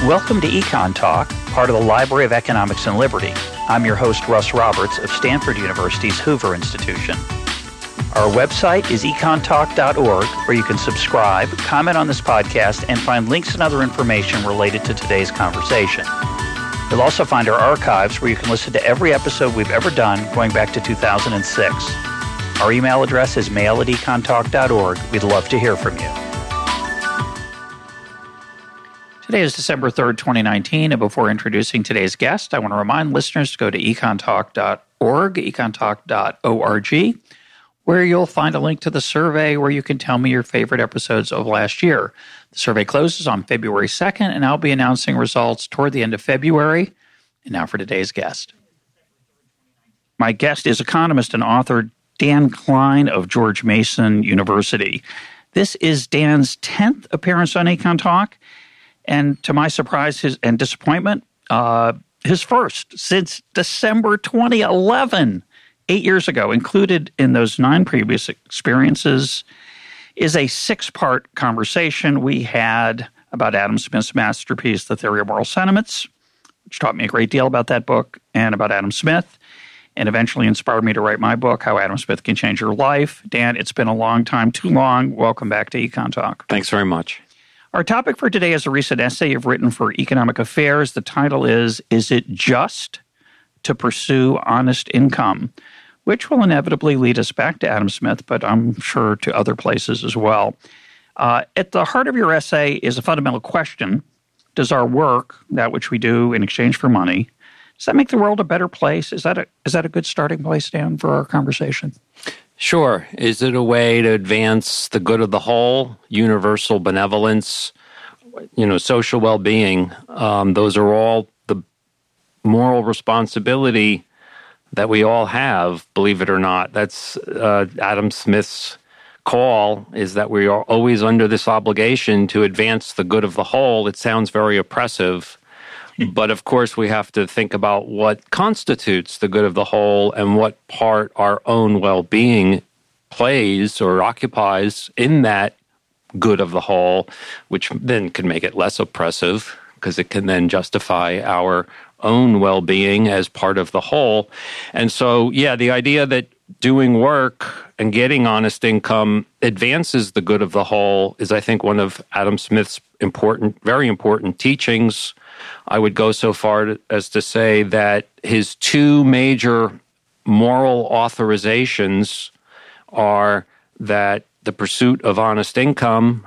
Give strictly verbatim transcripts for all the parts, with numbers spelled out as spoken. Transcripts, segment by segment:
Welcome to Econ Talk, part of the Library of Economics and Liberty. I'm your host, Russ Roberts of Stanford University's Hoover Institution. Our website is econ talk dot org, where you can subscribe, comment on this podcast, and find links and other information related to today's conversation. You'll also find our archives where you can listen to every episode we've ever done going back to two thousand six. Our email address is mail at econ talk dot org. We'd love to hear from you. Today is December third, twenty nineteen, and before introducing today's guest, I want to remind listeners to go to econ talk dot org, econ talk dot org, where you'll find a link to the survey where you can tell me your favorite episodes of last year. The survey closes on February second, and I'll be announcing results toward the end of February. And now for today's guest. My guest is economist and author Dan Klein of George Mason University. This is Dan's tenth appearance on Econ Talk, and to my surprise his, and disappointment, uh, his first since December twenty eleven, eight years ago. Included in those nine previous experiences is a six-part conversation we had about Adam Smith's masterpiece, The Theory of Moral Sentiments, which taught me a great deal about that book and about Adam Smith, and eventually inspired me to write my book, How Adam Smith Can Change Your Life. Dan, it's been a long time, too long. Welcome back to Econ Talk. Thanks very much. Our topic for today is a recent essay you've written for Economic Affairs. The title is, Is It Just to Pursue Honest Income? Which will inevitably lead us back to Adam Smith, but I'm sure to other places as well. Uh, at the heart of your essay is a fundamental question. Does our work, that which we do in exchange for money, does that make the world a better place? Is that a, is that a good starting place, Dan, for our conversation? Sure. Is it a way to advance the good of the whole, universal benevolence, you know, social well-being? Um, those are all the moral responsibility that we all have, believe it or not. That's uh, Adam Smith's call, is that we are always under this obligation to advance the good of the whole. It sounds very oppressive, but of course we have to think about what constitutes the good of the whole and what part our own well-being plays or occupies in that good of the whole, which then can make it less oppressive because it can then justify our own well-being as part of the whole. And so, yeah, the idea that doing work and getting honest income advances the good of the whole is, I think, one of Adam Smith's important, very important teachings. I would go so far as to say that his two major moral authorizations are that the pursuit of honest income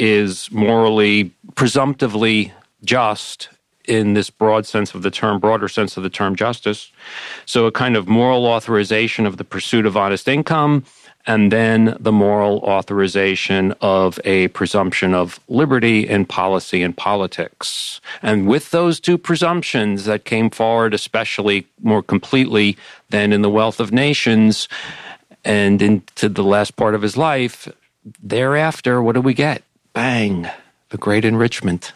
is morally, presumptively just in this broad sense of the term, broader sense of the term justice. So a kind of moral authorization of the pursuit of honest income, and then the moral authorization of a presumption of liberty in policy and politics. And with those two presumptions that came forward, especially more completely than in The Wealth of Nations and into the last part of his life, thereafter, what do we get? Bang, the great enrichment.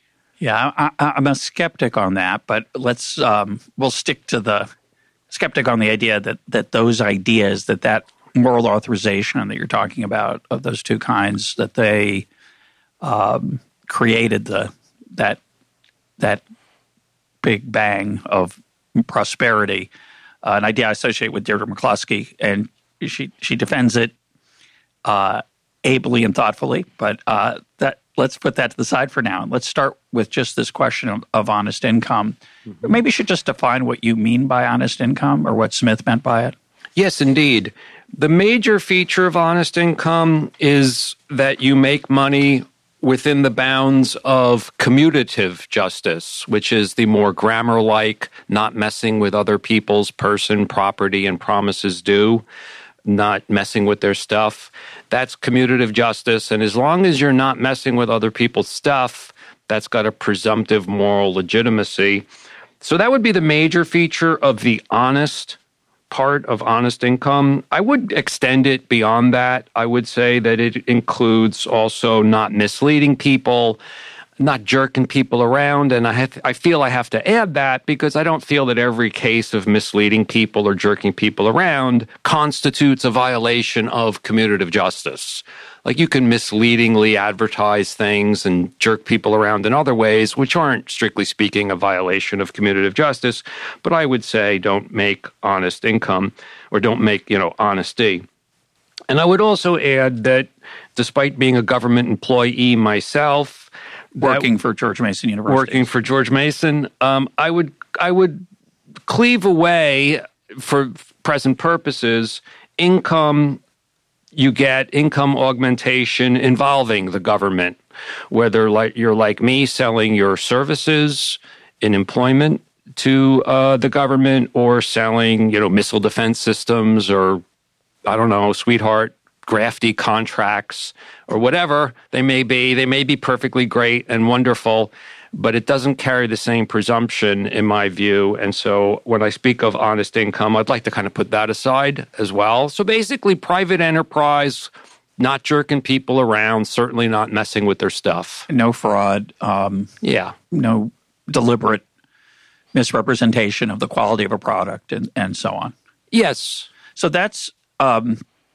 Yeah, I, I'm a skeptic on that, but let's um, we'll stick to the skeptic on the idea that that those ideas, that that moral authorization that you're talking about of those two kinds, that they um, created the that that big bang of prosperity, uh, an idea I associate with Deirdre McCloskey, and she she defends it uh, ably and thoughtfully, but uh, that. Let's put that to the side for now. And let's start with just this question of, of honest income. Mm-hmm. Maybe you should just define what you mean by honest income or what Smith meant by it. Yes, indeed. The major feature of honest income is that you make money within the bounds of commutative justice, which is the more grammar-like, not messing with other people's person, property, and promises due, not messing with their stuff. That's commutative justice. And as long as you're not messing with other people's stuff, that's got a presumptive moral legitimacy. So that would be the major feature of the honest part of honest income. I would extend it beyond that. I would say that it includes also not misleading people, not jerking people around. And I have, I feel I have to add that because I don't feel that every case of misleading people or jerking people around constitutes a violation of commutative justice. Like you can misleadingly advertise things and jerk people around in other ways, which aren't, strictly speaking, a violation of commutative justice. But I would say don't make honest income or don't make, you know, honesty. And I would also add that despite being a government employee myself, working for George Mason University, working for George Mason, um, I would I would cleave away for present purposes income. You get income augmentation involving the government, whether like you're like me selling your services in employment to uh, the government or selling, you know, missile defense systems or, I don't know, sweetheart, grafty contracts or whatever they may be. They may be perfectly great and wonderful, but it doesn't carry the same presumption in my view. And so when I speak of honest income, I'd like to kind of put that aside as well. So basically private enterprise, not jerking people around, certainly not messing with their stuff. No fraud. Um, yeah. No deliberate misrepresentation of the quality of a product and, and so on. Yes. So that's um,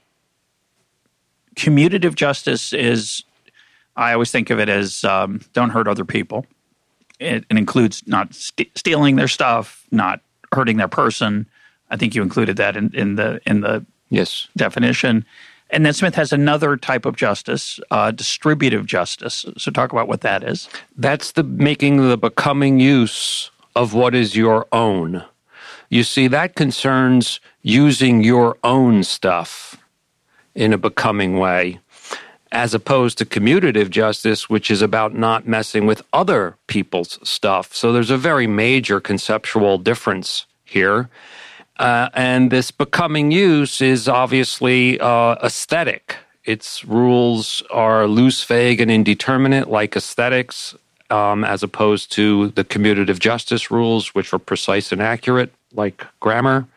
commutative justice is, I always think of it as um, don't hurt other people. It, it includes not st- stealing their stuff, not hurting their person. I think you included that in, in the in the yes. definition. And then Smith has another type of justice, uh, distributive justice. So talk about what that is. That's the making the becoming use of what is your own. You see, that concerns using your own stuff in a becoming way, as opposed to commutative justice, which is about not messing with other people's stuff. So there's a very major conceptual difference here. Uh, and this becoming use is obviously uh, aesthetic. Its rules are loose, vague, and indeterminate, like aesthetics, um, as opposed to the commutative justice rules, which are precise and accurate, like grammar.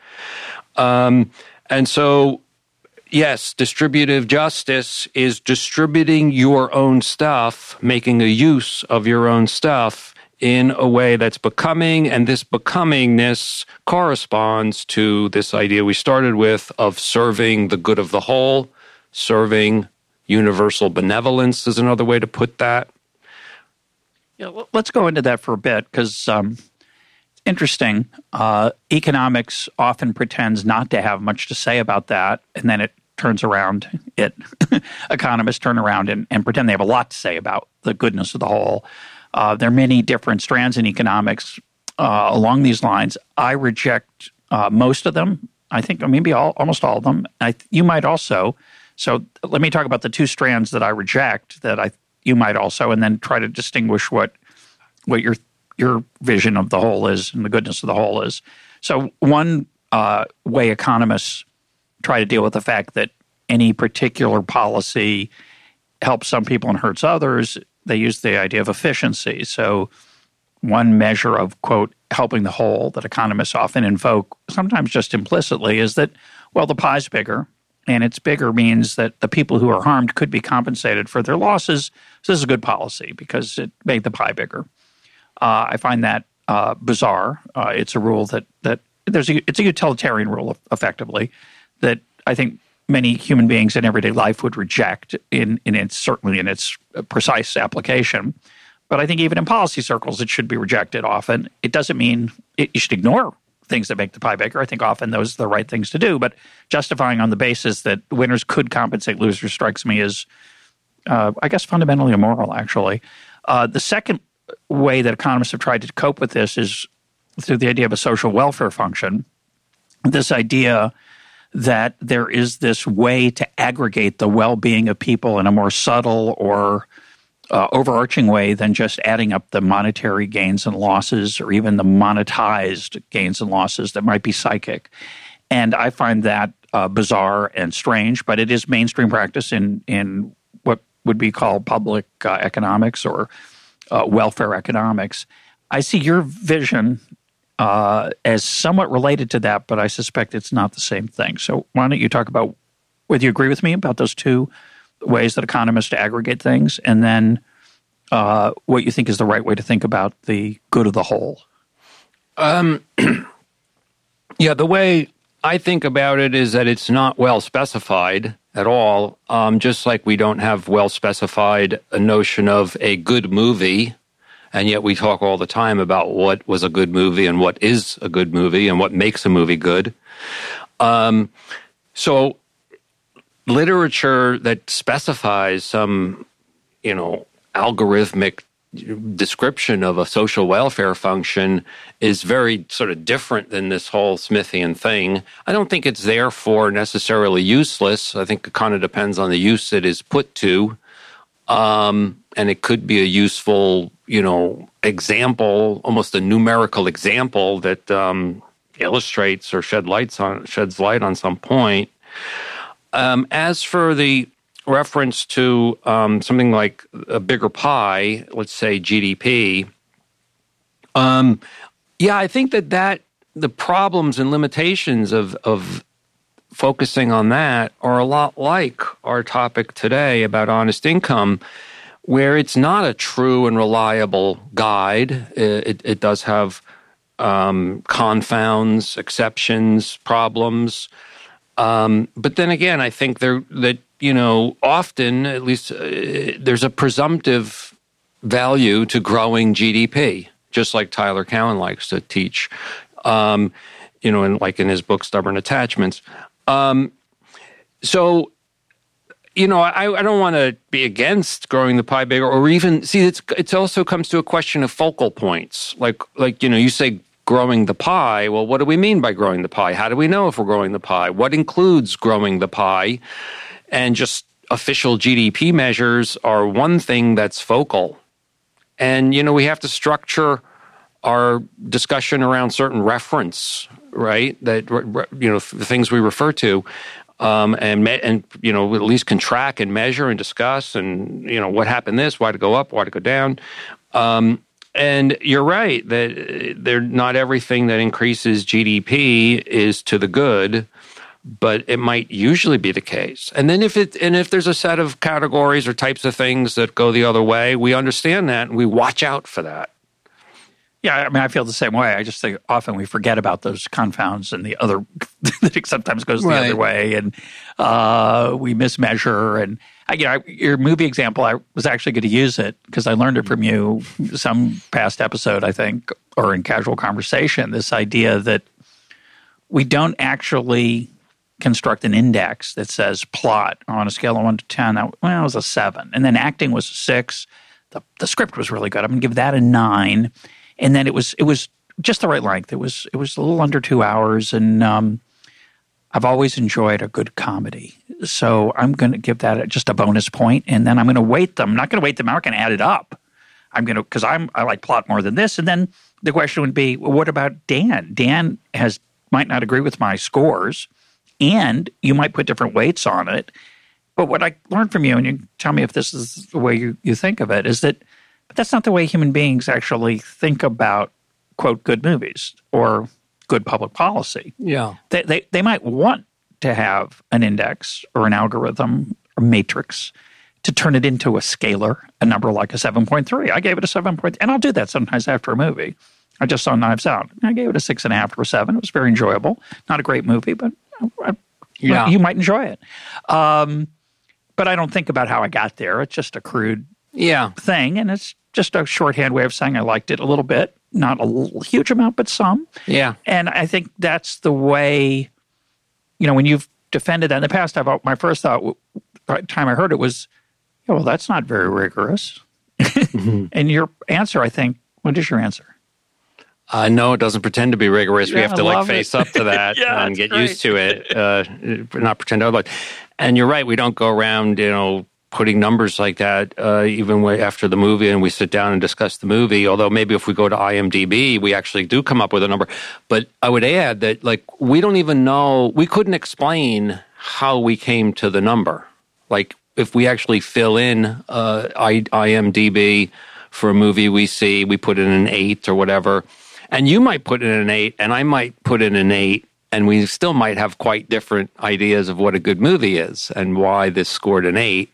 Um, and so... Yes, distributive justice is distributing your own stuff, making a use of your own stuff in a way that's becoming, and this becomingness corresponds to this idea we started with of serving the good of the whole, serving universal benevolence is another way to put that. Yeah, well, let's go into that for a bit because um, it's interesting. Uh, economics often pretends not to have much to say about that, and then it turns around, it economists turn around and, and pretend they have a lot to say about the goodness of the whole. Uh, there are many different strands in economics uh, along these lines. I reject uh, most of them. I think maybe all, almost all of them. I, you might also. So let me talk about the two strands that I reject that I you might also, and then try to distinguish what what your your vision of the whole is and the goodness of the whole is. So one uh, way economists try to deal with the fact that any particular policy helps some people and hurts others, they use the idea of efficiency. So one measure of, quote, helping the whole that economists often invoke, sometimes just implicitly, is that, well, the pie's bigger, and it's bigger means that the people who are harmed could be compensated for their losses. So this is a good policy because it made the pie bigger. Uh, I find that uh, bizarre. Uh, it's a rule that that there's a, it's a utilitarian rule, effectively, that I think many human beings in everyday life would reject in, in its certainly in its precise application. But I think even in policy circles, it should be rejected often. It doesn't mean it, you should ignore things that make the pie bigger. I think often those are the right things to do. But justifying on the basis that winners could compensate losers strikes me as, uh, I guess, fundamentally immoral, actually. Uh, the second way that economists have tried to cope with this is through the idea of a social welfare function. This idea that there is this way to aggregate the well-being of people in a more subtle or uh, overarching way than just adding up the monetary gains and losses or even the monetized gains and losses that might be psychic. And I find that uh, bizarre and strange, but it is mainstream practice in, in what would be called public uh, economics or uh, welfare economics. I see your vision Uh, as somewhat related to that, but I suspect it's not the same thing. So why don't you talk about whether you agree with me about those two ways that economists aggregate things, and then uh, what you think is the right way to think about the good of the whole? Um, yeah, the way I think about it is that it's not well specified at all, um, just like we don't have well-specified a notion of a good movie, and yet we talk all the time about what was a good movie and what is a good movie and what makes a movie good. Um, so literature that specifies some, you know, algorithmic description of a social welfare function is very sort of different than this whole Smithian thing. I don't think it's therefore necessarily useless. I think it kind of depends on the use it is put to. Um, and it could be a useful, you know, example, almost a numerical example that um, illustrates or shed lights on, sheds light on some point. Um, as for the reference to um, something like a bigger pie, let's say G D P. Um, yeah, I think that that the problems and limitations of of focusing on that are a lot like our topic today about honest income, where it's not a true and reliable guide. It, it, it does have um, confounds, exceptions, problems. Um, but then again, I think there that you know, often, at least, uh, there's a presumptive value to growing G D P, just like Tyler Cowen likes to teach, um, you know, and like in his book, Stubborn Attachments. Um, so, you know, I, I don't want to be against growing the pie bigger, or even, see, it's it also comes to a question of focal points. Like, like you know, you say growing the pie. Well, what do we mean by growing the pie? How do we know if we're growing the pie? What includes growing the pie? And just official G D P measures are one thing that's focal. And, you know, we have to structure our discussion around certain reference, right? That, you know, the things we refer to, um, and, and, you know, at least can track and measure and discuss and, you know, what happened this, why to go up, why to go down. Um, and you're right that they're not everything that increases G D P is to the good, but it might usually be the case. And then if it and if there's a set of categories or types of things that go the other way, we understand that and we watch out for that. Yeah, I mean, I feel the same way. I just think often we forget about those confounds and the other that it sometimes goes the right. other way, and uh, we mismeasure. And I, you know, I, your movie example, I was actually going to use it because I learned it from you some past episode, I think, or in casual conversation. This idea that we don't actually construct an index that says plot on a scale of one to ten. That, well, it was a seven. And then acting was a six. The, the script was really good. I'm going to give that a nine. And then it was it was just the right length. It was it was a little under two hours. And um, I've always enjoyed a good comedy. So I'm going to give that just a bonus point. And then I'm going to weight them. I'm not going to weight them. I'm not going to add it up. I'm going to, because I'm I like plot more than this. And then the question would be, well, what about Dan? Dan has might not agree with my scores. And you might put different weights on it. But what I learned from you, and you tell me if this is the way you, you think of it, is that but that's not the way human beings actually think about, quote, good movies or good public policy. Yeah. They, they, they might want to have an index or an algorithm or matrix to turn it into a scalar, a number like a seven point three. I gave it a seven point three, and I'll do that sometimes after a movie. I just saw Knives Out. I gave it a six and a half or a seven. It was very enjoyable. Not a great movie, but I, yeah. you might enjoy it. Um, but I don't think about how I got there. It's just a crude yeah. thing, and it's just a shorthand way of saying I liked it a little bit. Not a huge amount, but some. Yeah. And I think that's the way, you know, when you've defended that in the past, I've, my first thought, by the time I heard it was, yeah, well, that's not very rigorous. Mm-hmm. And your answer, I think, what is your answer? Uh, no, it doesn't pretend to be rigorous. Yeah, we have to I like face it. up to that yeah, and get great. used to it, uh, not pretend otherwise. And you're right, we don't go around, you know, putting numbers like that uh, even way after the movie and we sit down and discuss the movie. Although maybe if we go to I M D B, we actually do come up with a number. But I would add that like we don't even know, we couldn't explain how we came to the number. Like if we actually fill in uh, I, IMDb for a movie we see, we put in an eight or whatever. And you might put in an eight, and I might put in an eight, and we still might have quite different ideas of what a good movie is and why this scored an eight.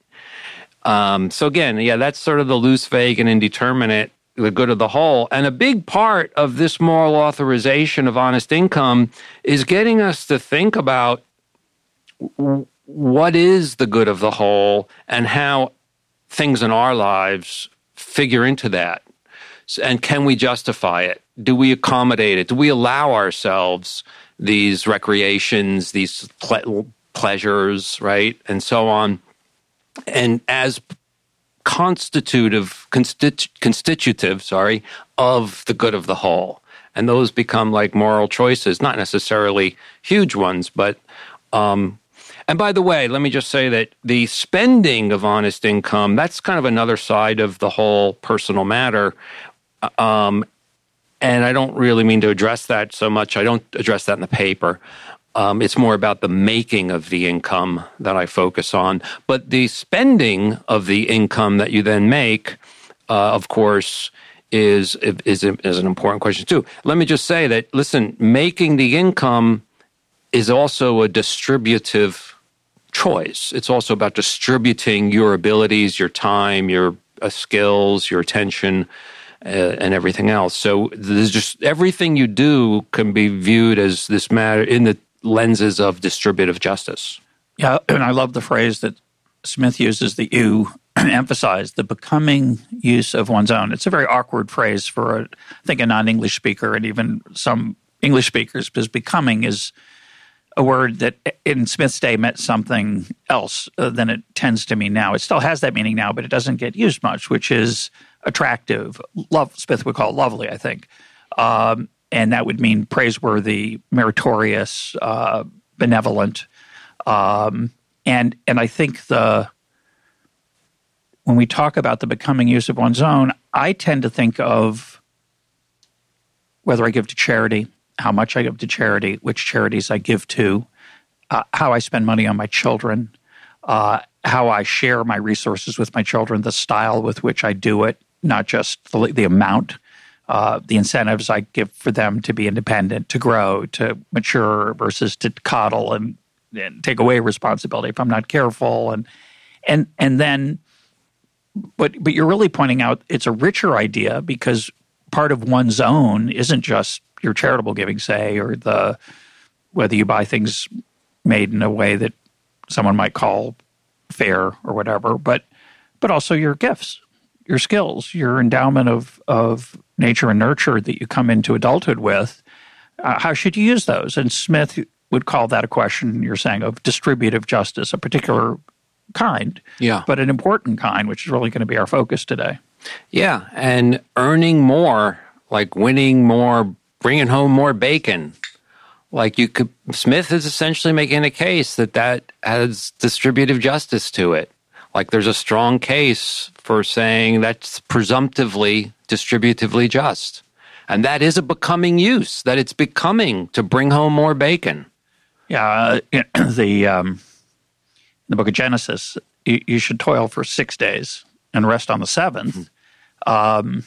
Um, so again, yeah, that's sort of the loose, vague, and indeterminate, the good of the whole. And a big part of this moral authorization of honest income is getting us to think about what is the good of the whole and how things in our lives figure into that. And can we justify it? Do we accommodate it? Do we allow ourselves these recreations, these ple- pleasures, right? And so on. And as constitutive, constitu- constitutive, sorry, of the good of the whole. And those become like moral choices, not necessarily huge ones, but, um, and by the way, let me just say that the spending of honest income, that's kind of another side of the whole personal matter. Um, and I don't really mean to address that so much. I don't address that in the paper. Um, it's more about the making of the income that I focus on. But the spending of the income that you then make, uh, of course, is, is, is an important question too. Let me just say that, listen, making the income is also a distributive choice. It's also about distributing your abilities, your time, your uh, skills, your attention, uh, and everything else. So there's just everything you do can be viewed as this matter in the lenses of distributive justice. Yeah, and I love the phrase that Smith uses that you emphasized, the becoming use of one's own. It's a very awkward phrase for, a, I think, a non-English speaker and even some English speakers, because becoming is a word that in Smith's day meant something else than it tends to mean now. It still has that meaning now, but it doesn't get used much, which is attractive. Love, Smith would call it lovely, I think. Um, and that would mean praiseworthy, meritorious, uh, benevolent. Um, and and I think the when we talk about the becoming use of one's own, I tend to think of whether I give to charity, how much I give to charity, which charities I give to, uh, how I spend money on my children, uh, how I share my resources with my children, the style with which I do it, not just the, the amount, uh, the incentives I give for them to be independent, to grow, to mature versus to coddle and, and take away responsibility if I'm not careful. And and and then, but but you're really pointing out it's a richer idea because part of one's own isn't just your charitable giving, say, or the whether you buy things made in a way that someone might call fair or whatever, but but also your gifts, your skills, your endowment of of nature and nurture that you come into adulthood with. Uh, how should you use those? And Smith would call that a question, you're saying, of distributive justice, a particular kind, yeah, but an important kind, which is really going to be our focus today. Yeah, and earning more, like winning more, bringing home more bacon. Like you could, Smith is essentially making a case that that has distributive justice to it. Like there's a strong case for saying that's presumptively distributively just. And that is a becoming use, that it's becoming to bring home more bacon. Yeah, uh, the um, the book of Genesis, you, you should toil for six days and rest on the seventh. Mm-hmm. Um,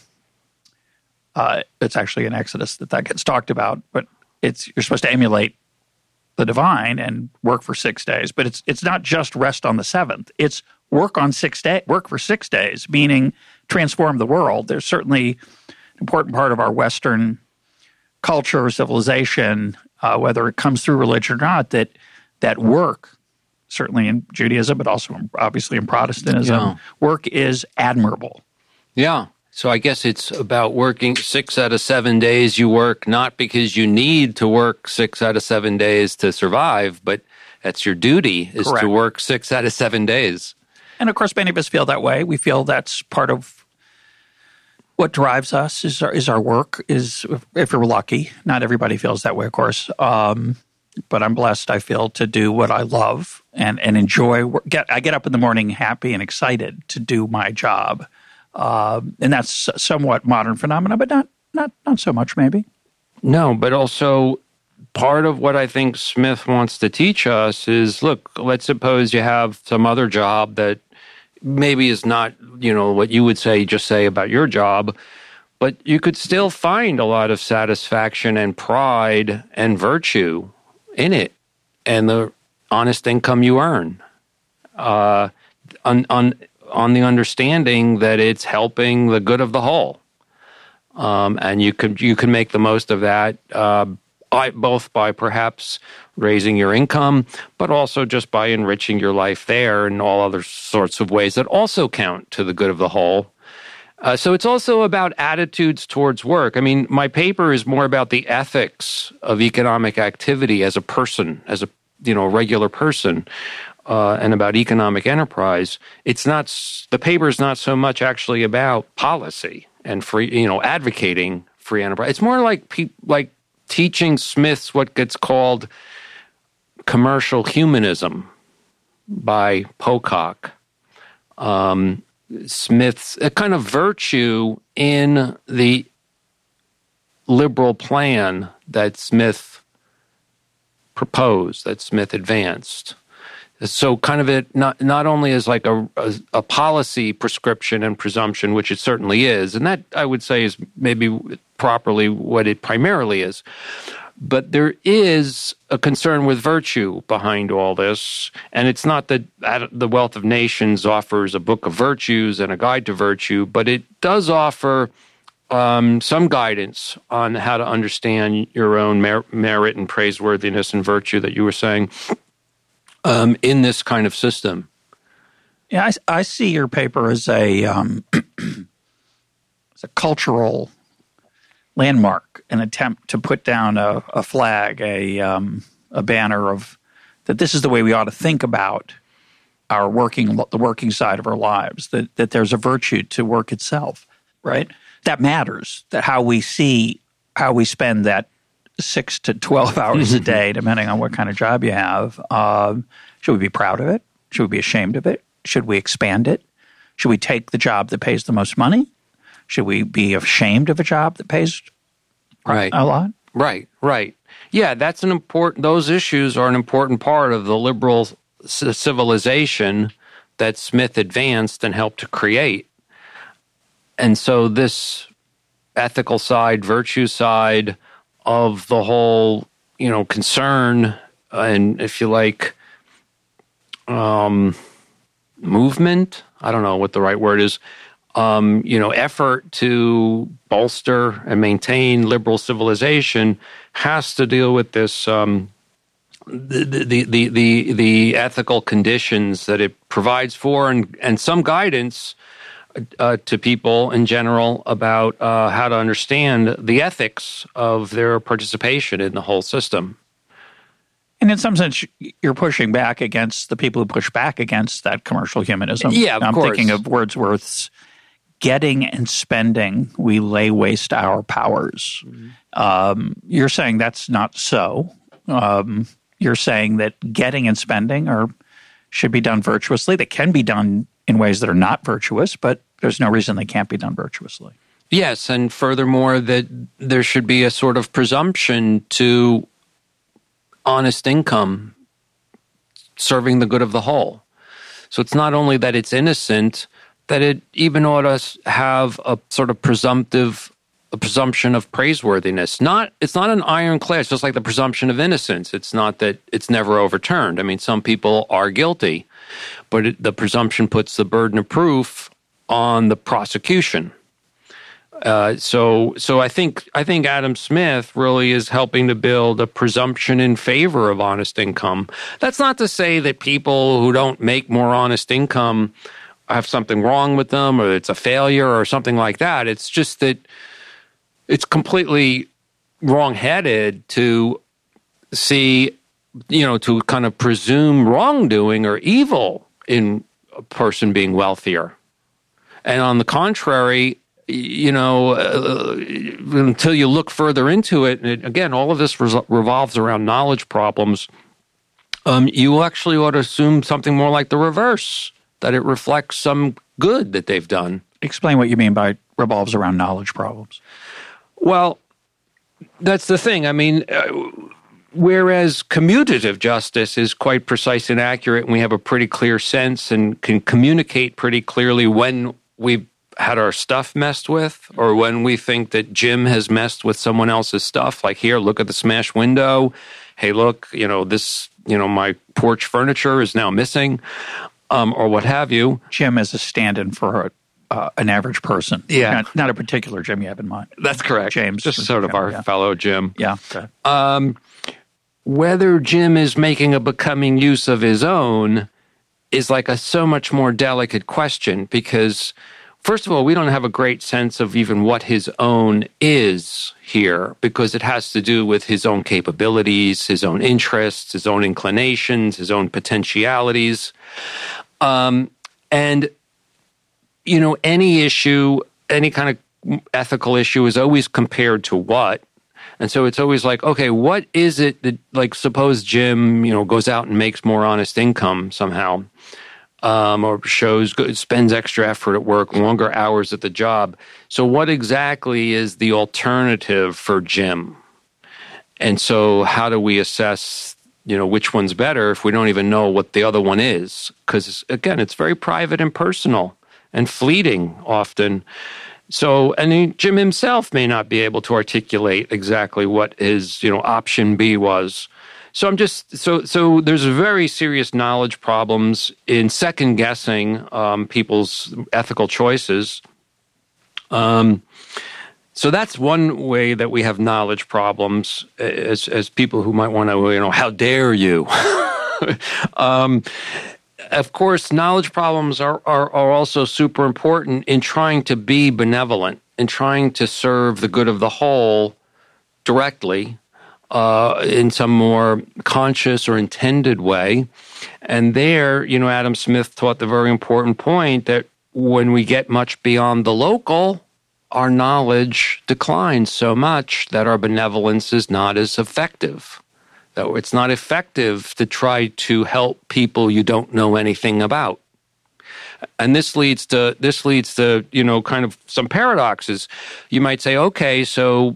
uh, it's actually in Exodus that that gets talked about, but it's you're supposed to emulate the divine and work for six days. But it's it's not just rest on the seventh; it's work on six day work for six days, meaning transform the world. There's certainly an important part of our Western culture, civilization, uh, whether it comes through religion or not, that that work, certainly in Judaism, but also in, obviously in Protestantism, yeah. work is admirable. Yeah. So I guess it's about working six out of seven days you work, not because you need to work six out of seven days to survive, but that's your duty is Correct. to work six out of seven days. And of course, many of us feel that way. We feel that's part of what drives us is our, is our work, is if we're lucky. Not everybody feels that way, of course. Um, but I'm blessed, I feel, to do what I love and, and enjoy. Get, I get up in the morning happy and excited to do my job. Uh, and that's somewhat modern phenomena, but not, not, not so much maybe. No, but also part of what I think Smith wants to teach us is, look, let's suppose you have some other job that maybe is not, you know, what you would say, just say about your job, but you could still find a lot of satisfaction and pride and virtue in it and the honest income you earn uh, on, on, on the understanding that it's helping the good of the whole. Um, and you could, you can make the most of that uh, I, both by perhaps raising your income, but also just by enriching your life there and all other sorts of ways that also count to the good of the whole. Uh, so it's also about attitudes towards work. I mean, my paper is more about the ethics of economic activity as a person, as a you know regular person, uh, and about economic enterprise. It's not the paper is not so much actually about policy and free, you know, advocating free enterprise. It's more like pe- like teaching Smith's what gets called commercial humanism by Pocock. Um, Smith's a kind of virtue in the liberal plan that Smith proposed, that Smith advanced. So kind of it not not only as like a, a, a policy prescription and presumption, which it certainly is, and that I would say is maybe properly what it primarily is, but there is a concern with virtue behind all this, and it's not that the Wealth of Nations offers a book of virtues and a guide to virtue, but it does offer um, some guidance on how to understand your own mer- merit and praiseworthiness and virtue that you were saying um, in this kind of system. Yeah, I, I see your paper as a um, as a cultural landmark, an attempt to put down a, a flag, a um, a banner of that this is the way we ought to think about our working, the working side of our lives, that, that there's a virtue to work itself, right? That matters, that how we see, how we spend that six to twelve hours a day, depending on what kind of job you have. Um, should we be proud of it? Should we be ashamed of it? Should we expand it? Should we take the job that pays the most money? Should we be ashamed of a job that pays right. a lot? Right, right. Yeah, that's an important, those issues are an important part of the liberal c- civilization that Smith advanced and helped to create. And so this ethical side, virtue side of the whole, you know, concern and, if you like, um, movement, I don't know what the right word is, Um, you know, effort to bolster and maintain liberal civilization has to deal with this um, the, the the the the ethical conditions that it provides for, and and some guidance uh, to people in general about uh, how to understand the ethics of their participation in the whole system. And in some sense, you're pushing back against the people who push back against that commercial humanism. Yeah, of I'm course. thinking of Wordsworth's getting and spending, we lay waste our powers. Mm-hmm. Um, you're saying that's not so. Um, you're saying that getting and spending are should be done virtuously. They can be done in ways that are not virtuous, but there's no reason they can't be done virtuously. Yes, and furthermore, that there should be a sort of presumption to honest income serving the good of the whole. So it's not only that it's innocent, that it even ought to have a sort of presumptive, a presumption of praiseworthiness. Not, it's not an ironclad, it's just like the presumption of innocence. It's not that it's never overturned. I mean, some people are guilty, but it, the presumption puts the burden of proof on the prosecution. Uh, so, so I think I think Adam Smith really is helping to build a presumption in favor of honest income. That's not to say that people who don't make more honest income have something wrong with them, or it's a failure, or something like that. It's just that it's completely wrong-headed to see, you know, to kind of presume wrongdoing or evil in a person being wealthier. And on the contrary, you know, uh, until you look further into it, and it, again, all of this res- revolves around knowledge problems, um, you actually ought to assume something more like the reverse, that it reflects some good that they've done. Explain what you mean by revolves around knowledge problems. Well, that's the thing. I mean, uh, whereas commutative justice is quite precise and accurate, and we have a pretty clear sense and can communicate pretty clearly when we've had our stuff messed with, or when we think that Jim has messed with someone else's stuff, like here, look at the smashed window. Hey, look, you know, this, you know, my porch furniture is now missing, um, or what have you. Jim is a stand-in for a uh, an average person. Yeah. Not, not a particular Jim you have in mind. That's correct. James. Just sort of Jim, our yeah. fellow Jim. Yeah. Okay. Um, whether Jim is making a becoming use of his own is like a so much more delicate question because, first of all, we don't have a great sense of even what his own is here because it has to do with his own capabilities, his own interests, his own inclinations, his own potentialities. Um, and, you know, any issue, any kind of ethical issue is always compared to what? And so it's always like, okay, what is it that, like, suppose Jim, you know, goes out and makes more honest income somehow, um, or shows, spends extra effort at work, longer hours at the job. So what exactly is the alternative for Jim? And so how do we assess, you know, which one's better if we don't even know what the other one is? Because, again, it's very private and personal and fleeting often. So, and he, Jim himself may not be able to articulate exactly what his, you know, option B was. So I'm just, so so there's very serious knowledge problems in second guessing um, people's ethical choices. Um, so that's one way that we have knowledge problems as as people who might want to, you know, how dare you? um, Of course, knowledge problems are, are, are also super important in trying to be benevolent, in trying to serve the good of the whole directly uh, in some more conscious or intended way. And there, you know, Adam Smith taught the very important point that when we get much beyond the local, our knowledge declines so much that our benevolence is not as effective. It's not effective to try to help people you don't know anything about. And this leads to, this leads to, you know, kind of some paradoxes. You might say, okay, so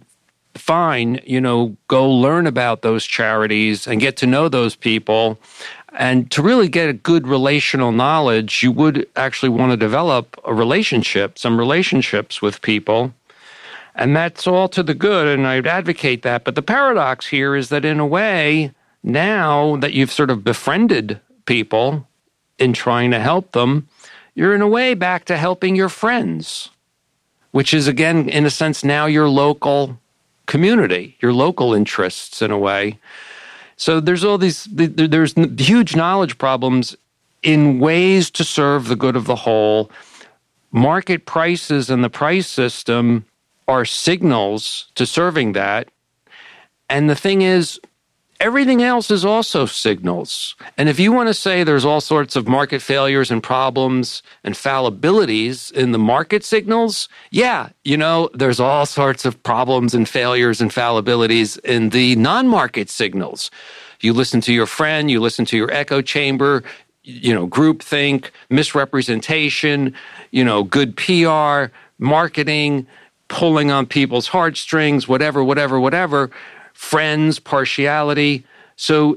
fine, you know, go learn about those charities and get to know those people. And to really get a good relational knowledge, you would actually want to develop a relationship, some relationships with people. And that's all to the good, and I'd advocate that. But the paradox here is that in a way, now that you've sort of befriended people in trying to help them, you're in a way back to helping your friends, which is, again, in a sense, now your local community, your local interests in a way. So there's all these, there's huge knowledge problems in ways to serve the good of the whole. Market prices and the price system are signals to serving that. And the thing is, everything else is also signals. And if you want to say there's all sorts of market failures and problems and fallibilities in the market signals, yeah, you know, there's all sorts of problems and failures and fallibilities in the non-market signals. You listen to your friend, you listen to your echo chamber, you know, groupthink, misrepresentation, you know, good P R, marketing, pulling on people's heartstrings, whatever, whatever, whatever, friends, partiality. So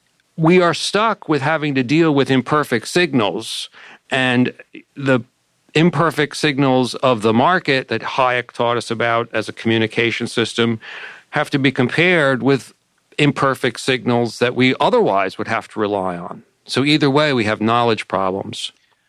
we are stuck with having to deal with imperfect signals, and the imperfect signals of the market that Hayek taught us about as a communication system have to be compared with imperfect signals that we otherwise would have to rely on. So either way, we have knowledge problems.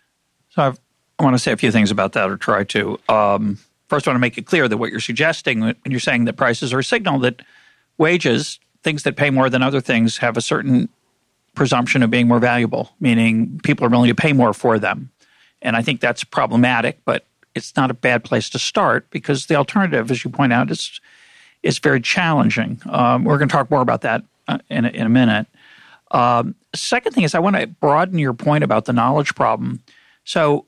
So I've, I want to say a few things about that, or try to. Um, First, I want to make it clear that what you're suggesting when you're saying that prices are a signal that wages, things that pay more than other things, have a certain presumption of being more valuable, meaning people are willing to pay more for them. And I think that's problematic, but it's not a bad place to start because the alternative, as you point out, is is very challenging. Um, we're going to talk more about that uh, in, a, in a minute. Um, second thing is I want to broaden your point about the knowledge problem. So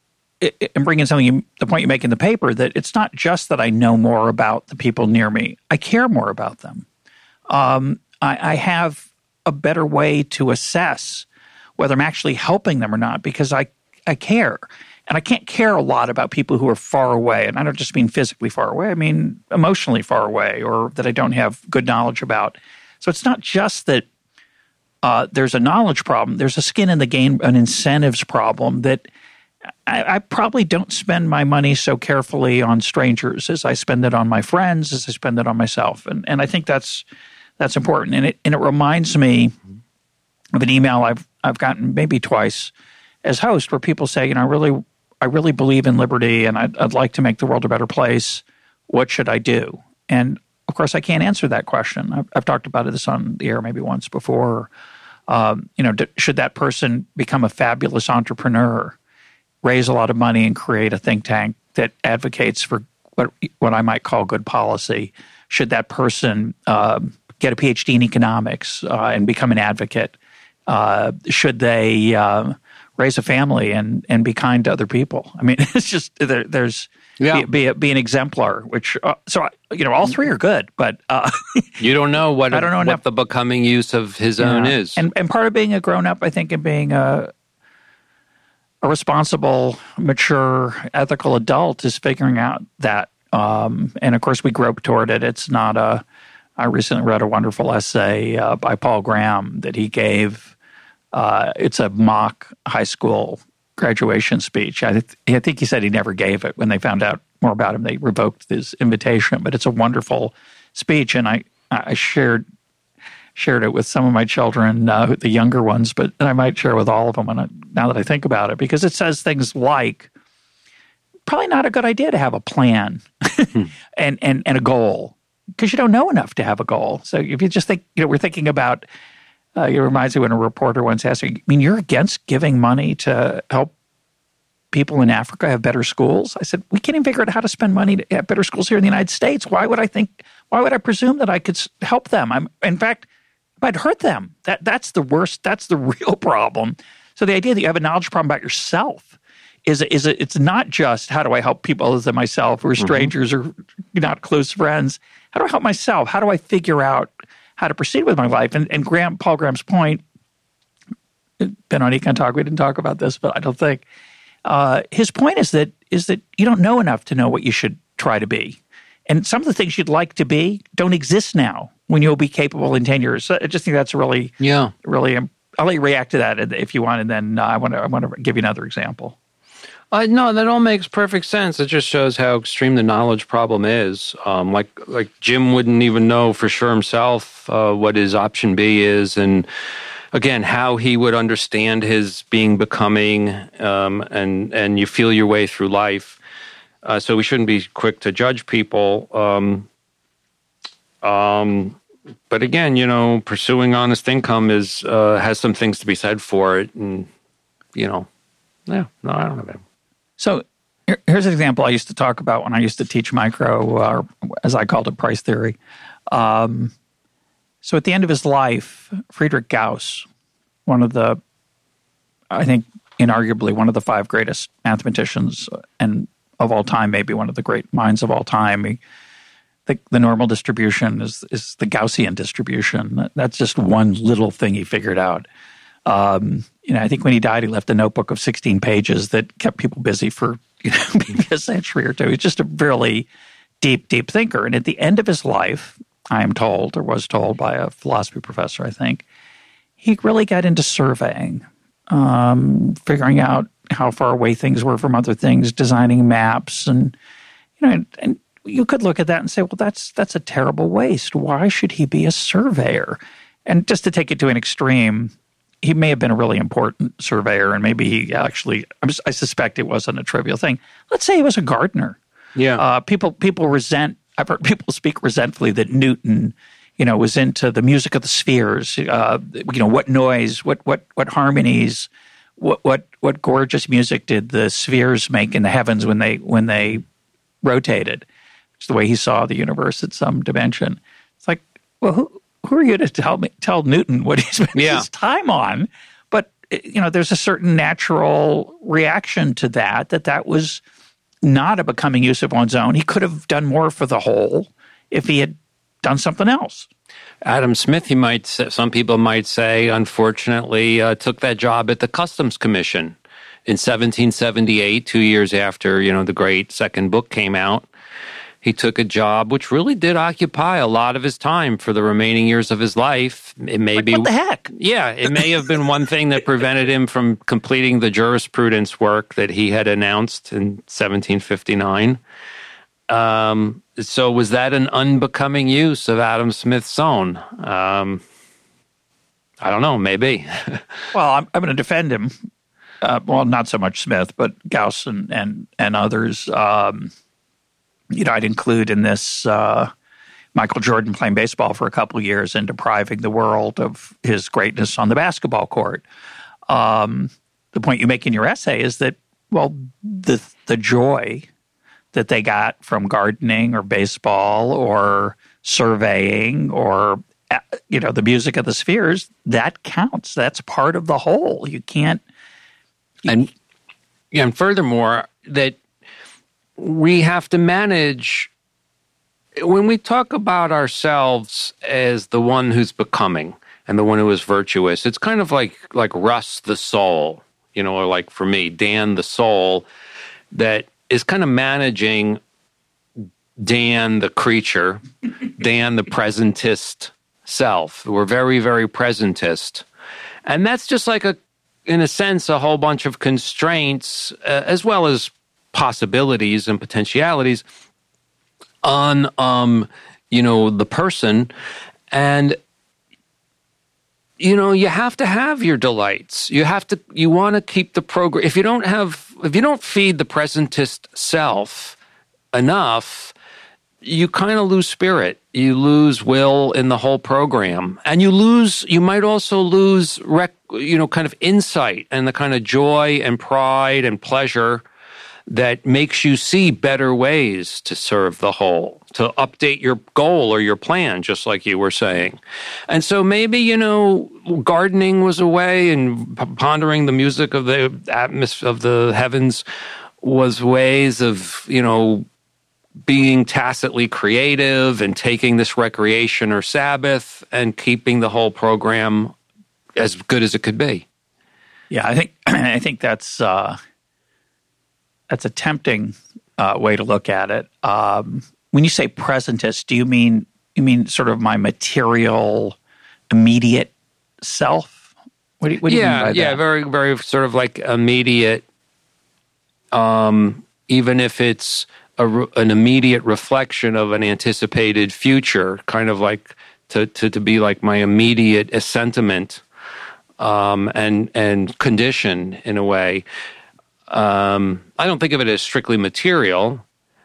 and bring in something, you, the point you make in the paper, that it's not just that I know more about the people near me. I care more about them. Um, I, I have a better way to assess whether I'm actually helping them or not because I, I care. And I can't care a lot about people who are far away. And I don't just mean physically far away. I mean emotionally far away or that I don't have good knowledge about. So it's not just that uh, there's a knowledge problem. There's a skin in the game, an incentives problem that I, I probably don't spend my money so carefully on strangers as I spend it on my friends, as I spend it on myself. And and I think that's that's important. And it and it reminds me of an email I've I've gotten maybe twice as host where people say, you know, I really I really believe in liberty and I'd, I'd like to make the world a better place. What should I do? And of course, I can't answer that question. I've, I've talked about this on the air maybe once before. Um, you know, d- should that person become a fabulous entrepreneur, raise a lot of money, and create a think tank that advocates for what what I might call good policy? Should that person uh, get a P H D in economics uh, and become an advocate? Uh, should they uh, raise a family and, and be kind to other people? I mean, it's just there, there's yeah. be, be, a, be an exemplar. Which uh, so you know, all three are good, but uh, you don't know what I don't know what enough. the becoming use of his yeah. own is. And and part of being a grown up, I think, and being a a responsible, mature, ethical adult is figuring out that. Um, and of course, we grope toward it. It's not a. I recently read a wonderful essay uh, by Paul Graham that he gave. Uh, it's a mock high school graduation speech. I, th- I think he said he never gave it. When they found out more about him, they revoked his invitation. But it's a wonderful speech, and I, I shared shared it with some of my children, uh, the younger ones, but I might share with all of them when I, now that I think about it, because it says things like, probably not a good idea to have a plan and, and, and a goal, because you don't know enough to have a goal. So if you just think, you know, we're thinking about, uh, it reminds me when a reporter once asked me, I mean, you're against giving money to help people in Africa have better schools? I said, we can't even figure out how to spend money to have better schools here in the United States. Why would I think, why would I presume that I could help them? I'm, in fact, I'd hurt them. That That's the worst, that's the real problem. So the idea that you have a knowledge problem about yourself is, is a, it's not just how do I help people other than myself who are strangers mm-hmm. or not close friends. How do I help myself? How do I figure out how to proceed with my life? And, and Graham, Paul Graham's point, been on Econ Talk, we didn't talk about this, but I don't think, uh, his point is that is that you don't know enough to know what you should try to be. And some of the things you'd like to be don't exist now when you'll be capable in ten years. So I just think that's really, yeah. really, I'll let you react to that if you want, and then uh, I want to I want to give you another example. Uh, no, that all makes perfect sense. It just shows how extreme the knowledge problem is. Um, like like Jim wouldn't even know for sure himself uh, what his option B is, and again, how he would understand his being becoming, um, and and you feel your way through life. Uh, so we shouldn't be quick to judge people. Um, um, but again, you know, pursuing honest income is uh, has some things to be said for it, and you know, yeah, no, I don't know that. So here, here's an example I used to talk about when I used to teach micro, uh, as I called it, price theory. Um, so at the end of his life, Friedrich Gauss, one of the, I think, inarguably one of the five greatest mathematicians and of all time, maybe one of the great minds of all time. He, the, the normal distribution is is the Gaussian distribution. That's just one little thing he figured out. Um, you know, I think when he died, he left a notebook of sixteen pages that kept people busy for you know, maybe a century or two. He's just a really deep, deep thinker. And at the end of his life, I am told, or was told by a philosophy professor, I think, he really got into surveying, um, figuring out how far away things were from other things, designing maps, and you know, and, and you could look at that and say, well, that's that's a terrible waste. Why should he be a surveyor? And just to take it to an extreme, he may have been a really important surveyor, and maybe he actually, I suspect it wasn't a trivial thing. Let's say he was a gardener. Yeah, uh, people people resent. I've heard people speak resentfully that Newton, you know, was into the music of the spheres. Uh, you know, what noise, what what what harmonies, what what what gorgeous music did the spheres make in the heavens when they when they rotated? It's the way he saw the universe at some dimension. It's like, well, who who are you to tell me tell Newton what he spent yeah. his time on? But you know, there's a certain natural reaction to that. That that was not a becoming use of one's own. He could have done more for the whole if he had done something else. Adam Smith, he might say, some people might say, unfortunately, uh, took that job at the Customs Commission in seventeen seventy-eight, two years after, you know, the great second book came out. He took a job which really did occupy a lot of his time for the remaining years of his life. It may like, be what the heck? Yeah, it may have been one thing that prevented him from completing the jurisprudence work that he had announced in seventeen fifty-nine. Um, so was that an unbecoming use of Adam Smith's own? Um, I don't know, maybe. Well, I'm, I'm going to defend him uh, well, not so much Smith, but Gauss and and, and others. Um, you know, I'd include in this uh, Michael Jordan playing baseball for a couple of years and depriving the world of his greatness on the basketball court. Um, the point you make in your essay is that, well, the the joy that they got from gardening or baseball or surveying or, you know, the music of the spheres, that counts. That's part of the whole. You can't. You, and, yeah, and furthermore, that we have to manage, when we talk about ourselves as the one who's becoming and the one who is virtuous, it's kind of like like Russ the soul, you know, or like for me, Dan the soul, that is kind of managing Dan the creature, Dan the presentist self. We're very, very presentist. And that's just like, a, in a sense, a whole bunch of constraints, uh, as well as possibilities and potentialities on, um, you know, the person. And, you know, you have to have your delights. You have to, you want to keep the program. If you don't have, if you don't feed the presentist self enough, you kind of lose spirit. You lose will in the whole program. And you lose, you might also lose, rec, you know, kind of insight and the kind of joy and pride and pleasure that makes you see better ways to serve the whole, to update your goal or your plan, just like you were saying. And so maybe, you know, gardening was a way, and pondering the music of the atmosphere of the heavens was ways of, you know, being tacitly creative and taking this recreation or Sabbath and keeping the whole program as good as it could be. Yeah, I think I think that's uh, that's a tempting uh, way to look at it. Um, when you say presentist, do you mean you mean sort of my material, immediate self? What do you, what do yeah, you mean by yeah, that? very, very sort of like immediate. Um, even if it's A, an immediate reflection of an anticipated future, kind of like to, to, to be like my immediate sentiment um, and and condition in a way. Um, I don't think of it as strictly material.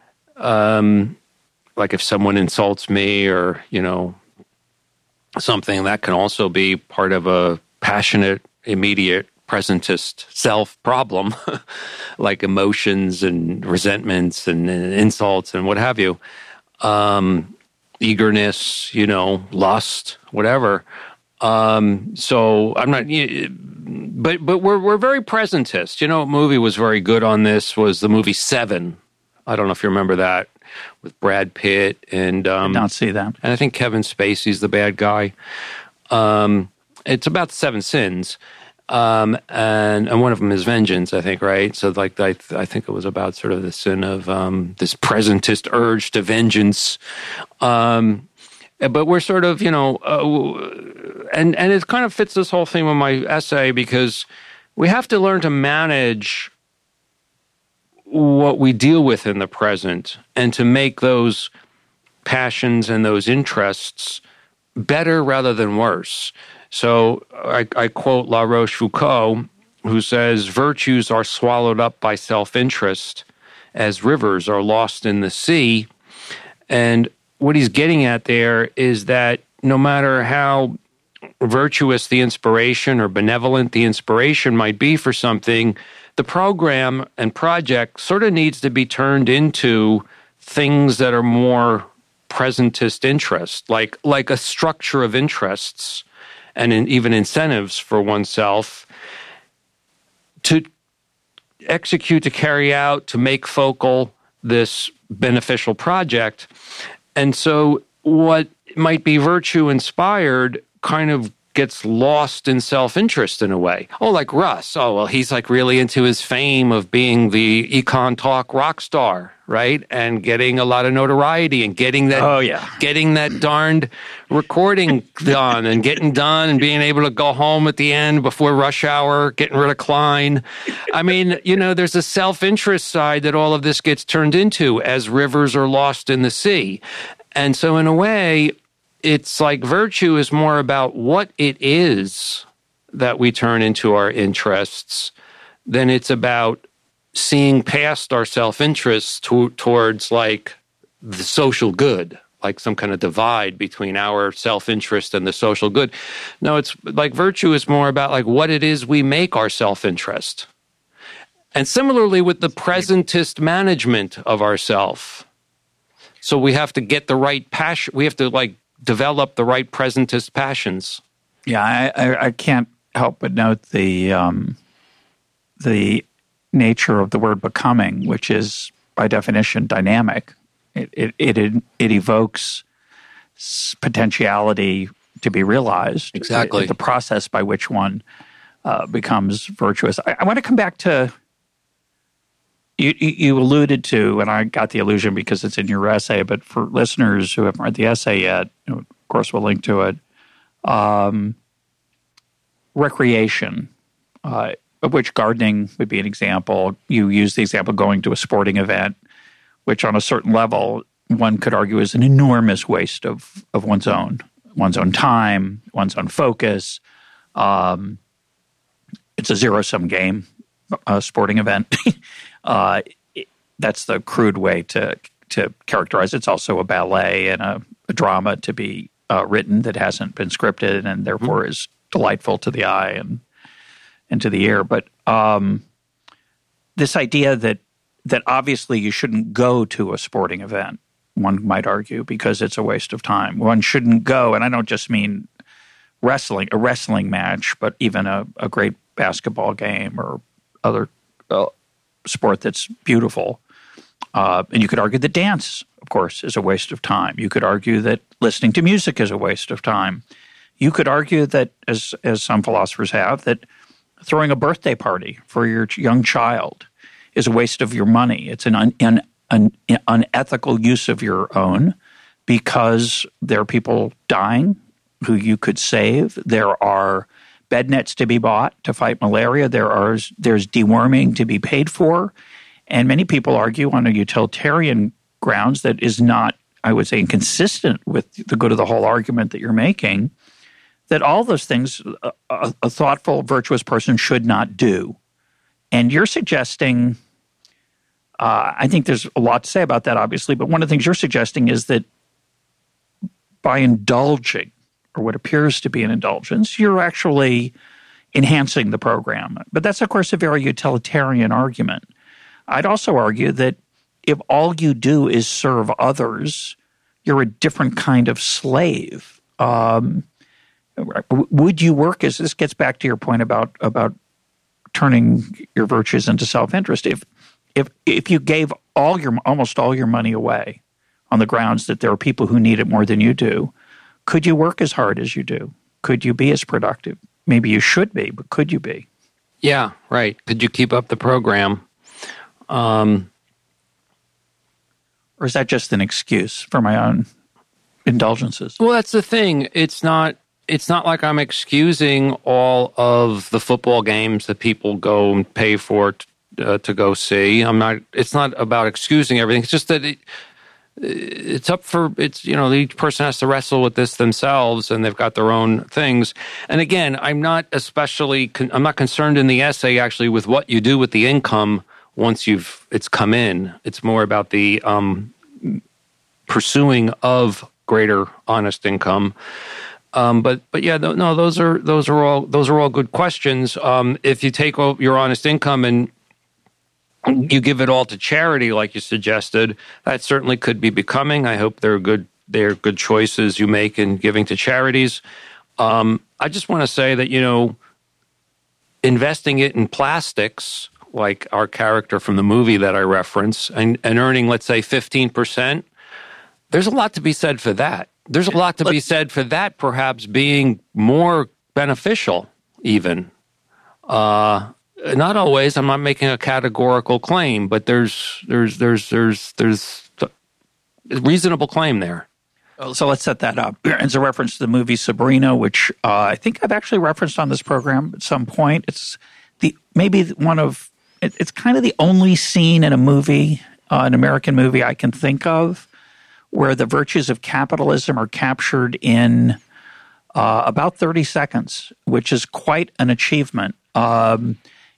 Um, like if someone insults me or, you know, something, that can also be part of a passionate, immediate presentist self problem, like emotions and resentments and, and insults and what have you, um, eagerness, you know, lust, whatever. Um, so I'm not, but but we're we're very presentist. You know, a movie was very good on this was the movie Seven. I don't know if you remember that, with Brad Pitt and um, I don't see that, and I think Kevin Spacey's the bad guy. Um, it's about the seven sins. Um, and, and one of them is vengeance, I think, right? So like, I, I think it was about sort of the sin of, um, this presentist urge to vengeance. Um, but we're sort of, you know, uh, and, and it kind of fits this whole theme of my essay, because we have to learn to manage what we deal with in the present and to make those passions and those interests better rather than worse. So I, I quote La Rochefoucauld, who says, virtues are swallowed up by self-interest as rivers are lost in the sea. And what he's getting at there is that no matter how virtuous the inspiration or benevolent the inspiration might be for something, the program and project sort of needs to be turned into things that are more presentist interest, like like a structure of interests and in, even incentives for oneself to execute, to carry out, to make focal this beneficial project. And so what might be virtue-inspired kind of gets lost in self-interest in a way. Oh, like Russ. Oh, well, he's like really into his fame of being the Econ Talk rock star, right? And getting a lot of notoriety and getting that, oh, yeah. getting that darned recording done and getting done and being able to go home at the end before rush hour, getting rid of Klein. I mean, you know, there's a self-interest side that all of this gets turned into as rivers are lost in the sea. And so in a way, it's like virtue is more about what it is that we turn into our interests then it's about seeing past our self-interest to, towards like the social good, like some kind of divide between our self-interest and the social good. No, it's like virtue is more about like what it is we make our self-interest. And similarly with the presentist management of ourself. So we have to get the right passion. We have to like develop the right presentist passions. Yeah, I, I, I can't help but note the um, the nature of the word becoming, which is by definition dynamic. It it it, it evokes potentiality to be realized. Exactly. It, the process by which one uh, becomes virtuous. I, I want to come back to. You, you alluded to, and I got the illusion because it's in your essay, but for listeners who haven't read the essay yet, of course we'll link to it, um, recreation, uh, of which gardening would be an example. You use the example of going to a sporting event, which on a certain level, one could argue is an enormous waste of, of one's own, one's own time, one's own focus. Um, it's a zero-sum game, a sporting event. Uh, it, that's the crude way to to characterize it. It's also a ballet and a, a drama to be uh, written that hasn't been scripted and therefore mm-hmm. is delightful to the eye and and to the ear. But um, this idea that that obviously you shouldn't go to a sporting event, one might argue, because it's a waste of time. One shouldn't go, and I don't just mean wrestling, a wrestling match, but even a, a great basketball game or other uh, sport that's beautiful. Uh, and you could argue that dance, of course, is a waste of time. You could argue that listening to music is a waste of time. You could argue that, as as some philosophers have, that throwing a birthday party for your young child is a waste of your money. It's an, un, an, an unethical use of your own because there are people dying who you could save. There are bed nets to be bought to fight malaria. There are there's deworming to be paid for. And many people argue on a utilitarian grounds that is not, I would say, inconsistent with the good of the whole argument that you're making, that all those things a, a thoughtful, virtuous person should not do. And you're suggesting, uh, I think there's a lot to say about that, obviously, but one of the things you're suggesting is that by indulging, or what appears to be an indulgence, you're actually enhancing the program. But that's, of course, a very utilitarian argument. I'd also argue that if all you do is serve others, you're a different kind of slave. Um, would you work, as this gets back to your point about about turning your virtues into self-interest, if if if you gave all your almost all your money away on the grounds that there are people who need it more than you do, could you work as hard as you do? Could you be as productive? Maybe you should be, but could you be? Yeah, right. Could you keep up the program? Um, or is that just an excuse for my own indulgences? Well, that's the thing. It's not. It's not like I'm excusing all of the football games that people go and pay for t- uh, to go see. I'm not. It's not about excusing everything. It's just that it, it's up for. It's you know each person has to wrestle with this themselves, and they've got their own things. And again, I'm not especially. Con- I'm not concerned in the essay actually with what you do with the income once you've it's come in. It's more about the um, pursuing of greater honest income. Um, but but yeah, no, those are those are all those are all good questions. Um, if you take your honest income and you give it all to charity, like you suggested, that certainly could be becoming. I hope they're good. They're good choices you make in giving to charities. Um, I just want to say that you know, investing it in plastics, like our character from the movie that I reference, and, and earning, let's say, fifteen percent. There's a lot to be said for that. There's a lot to be said for that perhaps being more beneficial even. Uh, not always. I'm not making a categorical claim, but there's there's there's there's there's a reasonable claim there. So let's set that up. It's a reference to the movie Sabrina, which uh, I think I've actually referenced on this program at some point. It's the maybe one of it, it's kind of the only scene in a movie, uh, an American movie I can think of, where the virtues of capitalism are captured in uh, about thirty seconds, which is quite an achievement. Um,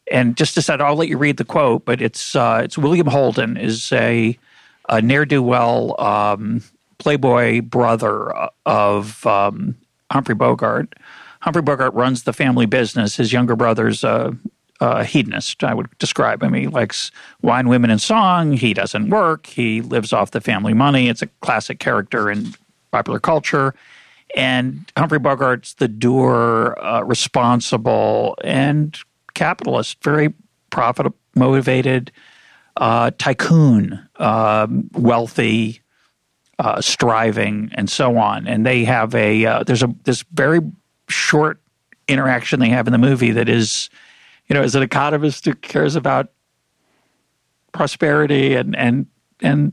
and just to say, I'll let you read the quote, but it's uh, it's William Holden is a, a ne'er-do-well um, playboy brother of um, Humphrey Bogart. Humphrey Bogart runs the family business. His younger brother's a, a hedonist, I would describe him. He likes wine, women, and song. He doesn't work. He lives off the family money. It's a classic character in popular culture. And Humphrey Bogart's the dour, uh, responsible, and capitalist, very profit-motivated uh, tycoon, um, wealthy, uh, striving, and so on. And they have a uh, there's a this very short interaction they have in the movie that is, you know, as an economist who cares about prosperity and and and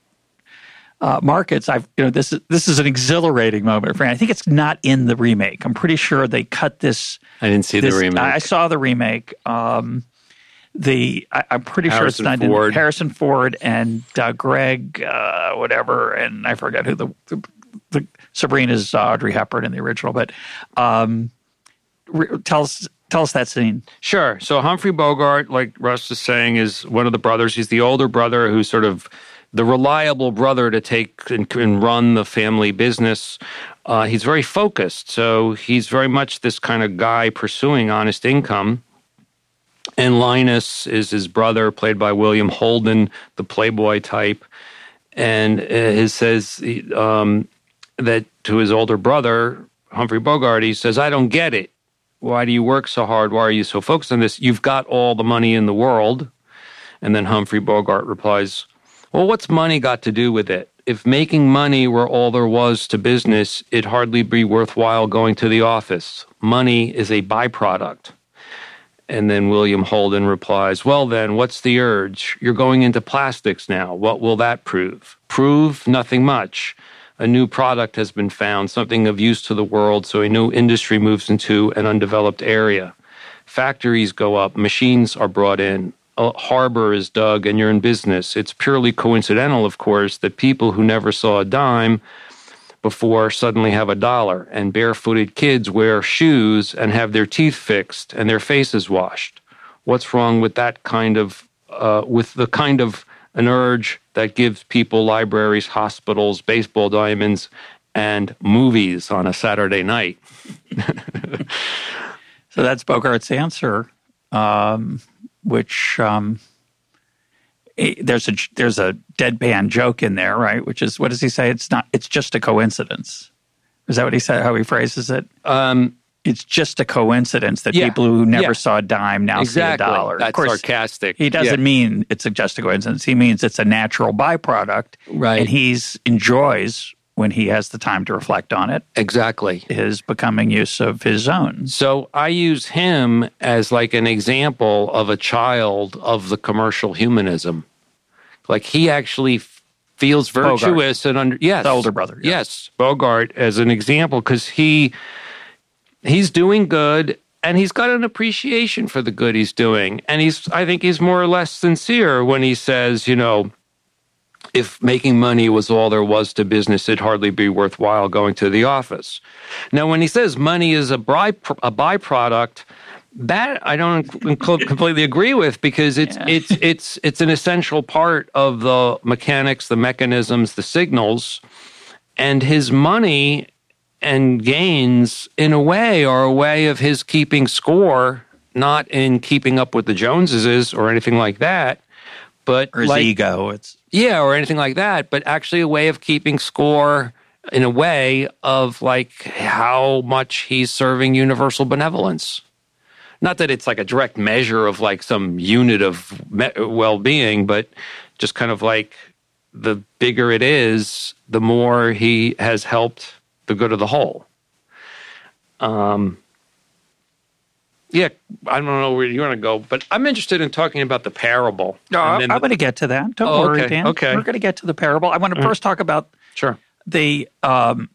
uh, markets, I've you know this is this is an exhilarating moment for me. I think it's not in the remake. I'm pretty sure they cut this. I didn't see this, the remake. I saw the remake. Um, the I, I'm pretty Harrison sure it's not Ford. in Harrison Ford and uh, Greg uh, whatever, and I forget who the, the, the Sabrina's uh, Audrey Hepburn in the original. But um, re- tell us tell us that scene. Sure. So Humphrey Bogart, like Russ is saying, is one of the brothers. He's the older brother who's sort of the reliable brother to take and, and run the family business. Uh, he's very focused. So he's very much this kind of guy pursuing honest income. And Linus is his brother, played by William Holden, the playboy type. And uh, he says um, that to his older brother, Humphrey Bogart, he says, I don't get it. Why do you work so hard? Why are you so focused on this? You've got all the money in the world. And then Humphrey Bogart replies, well, what's money got to do with it? If making money were all there was to business, it'd hardly be worthwhile going to the office. Money is a byproduct. And then William Holden replies, well then, what's the urge? You're going into plastics now. What will that prove? Prove nothing much. A new product has been found, something of use to the world, so a new industry moves into an undeveloped area. Factories go up, machines are brought in, a harbor is dug, and you're in business. It's purely coincidental, of course, that people who never saw a dime before suddenly have a dollar, and barefooted kids wear shoes and have their teeth fixed and their faces washed. What's wrong with that kind of, uh, with the kind of an urge that gives people libraries, hospitals, baseball diamonds, and movies on a Saturday night? So that's Bogart's answer, um, which um, it, there's a there's a deadpan joke in there, right? Which is, what does he say? It's not. It's just a coincidence. Is that what he said? How he phrases it? Um, it's just a coincidence that yeah, people who never yeah. saw a dime now exactly. see a dollar. That's of course, sarcastic. He doesn't yeah. mean it's a just a coincidence. He means it's a natural byproduct, right? And he's enjoys, when he has the time to reflect on it, exactly, his becoming use of his own. So I use him as like an example of a child of the commercial humanism. Like he actually f- feels virtuous Bogart. and under yes, the older brother. Yeah. Yes, Bogart as an example, because he he's doing good and he's got an appreciation for the good he's doing, and he's I think he's more or less sincere when he says, you know, if making money was all there was to business, it'd hardly be worthwhile going to the office. Now, when he says money is a, by, a byproduct, that I don't completely agree with, because it's yeah. it's it's it's an essential part of the mechanics, the mechanisms, the signals, and his money and gains, in a way, are a way of his keeping score, not in keeping up with the Joneses or anything like that, but or his like, ego. It's yeah, or anything like that, but actually a way of keeping score, in a way of like how much he's serving universal benevolence. Not that it's like a direct measure of like some unit of well-being, but just kind of like the bigger it is, the more he has helped the good of the whole. Um. Yeah, I don't know where you want to go, but I'm interested in talking about the parable. No, I'm the, going to get to that. Don't oh, worry, okay, Dan. Okay. We're going to get to the parable. I want to mm-hmm. first talk about sure. the um,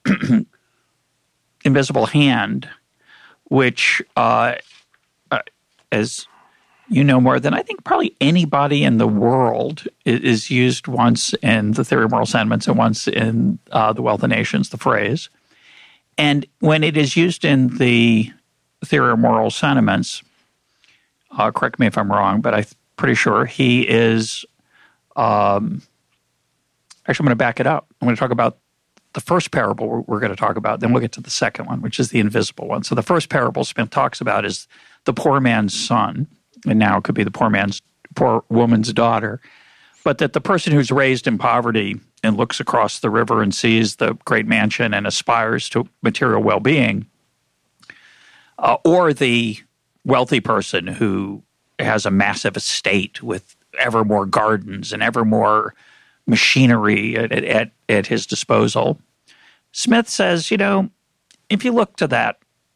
invisible hand, which, uh, uh, as you know more than I think probably anybody in the world, is used once in The Theory of Moral Sentiments and once in uh, The Wealth of Nations, the phrase. And when it is used in the Theory of Moral Sentiments, Uh, correct me if I'm wrong, but I'm pretty sure he is. Um, actually, I'm going to back it up. I'm going to talk about the first parable we're, we're going to talk about. Then we'll get to the second one, which is the invisible one. So the first parable Smith talks about is the poor man's son, and now it could be the poor man's poor woman's daughter. But that the person who's raised in poverty and looks across the river and sees the great mansion and aspires to material well-being, uh, or the wealthy person who has a massive estate with ever more gardens and ever more machinery at, at, at his disposal. Smith says, you know, if you look to that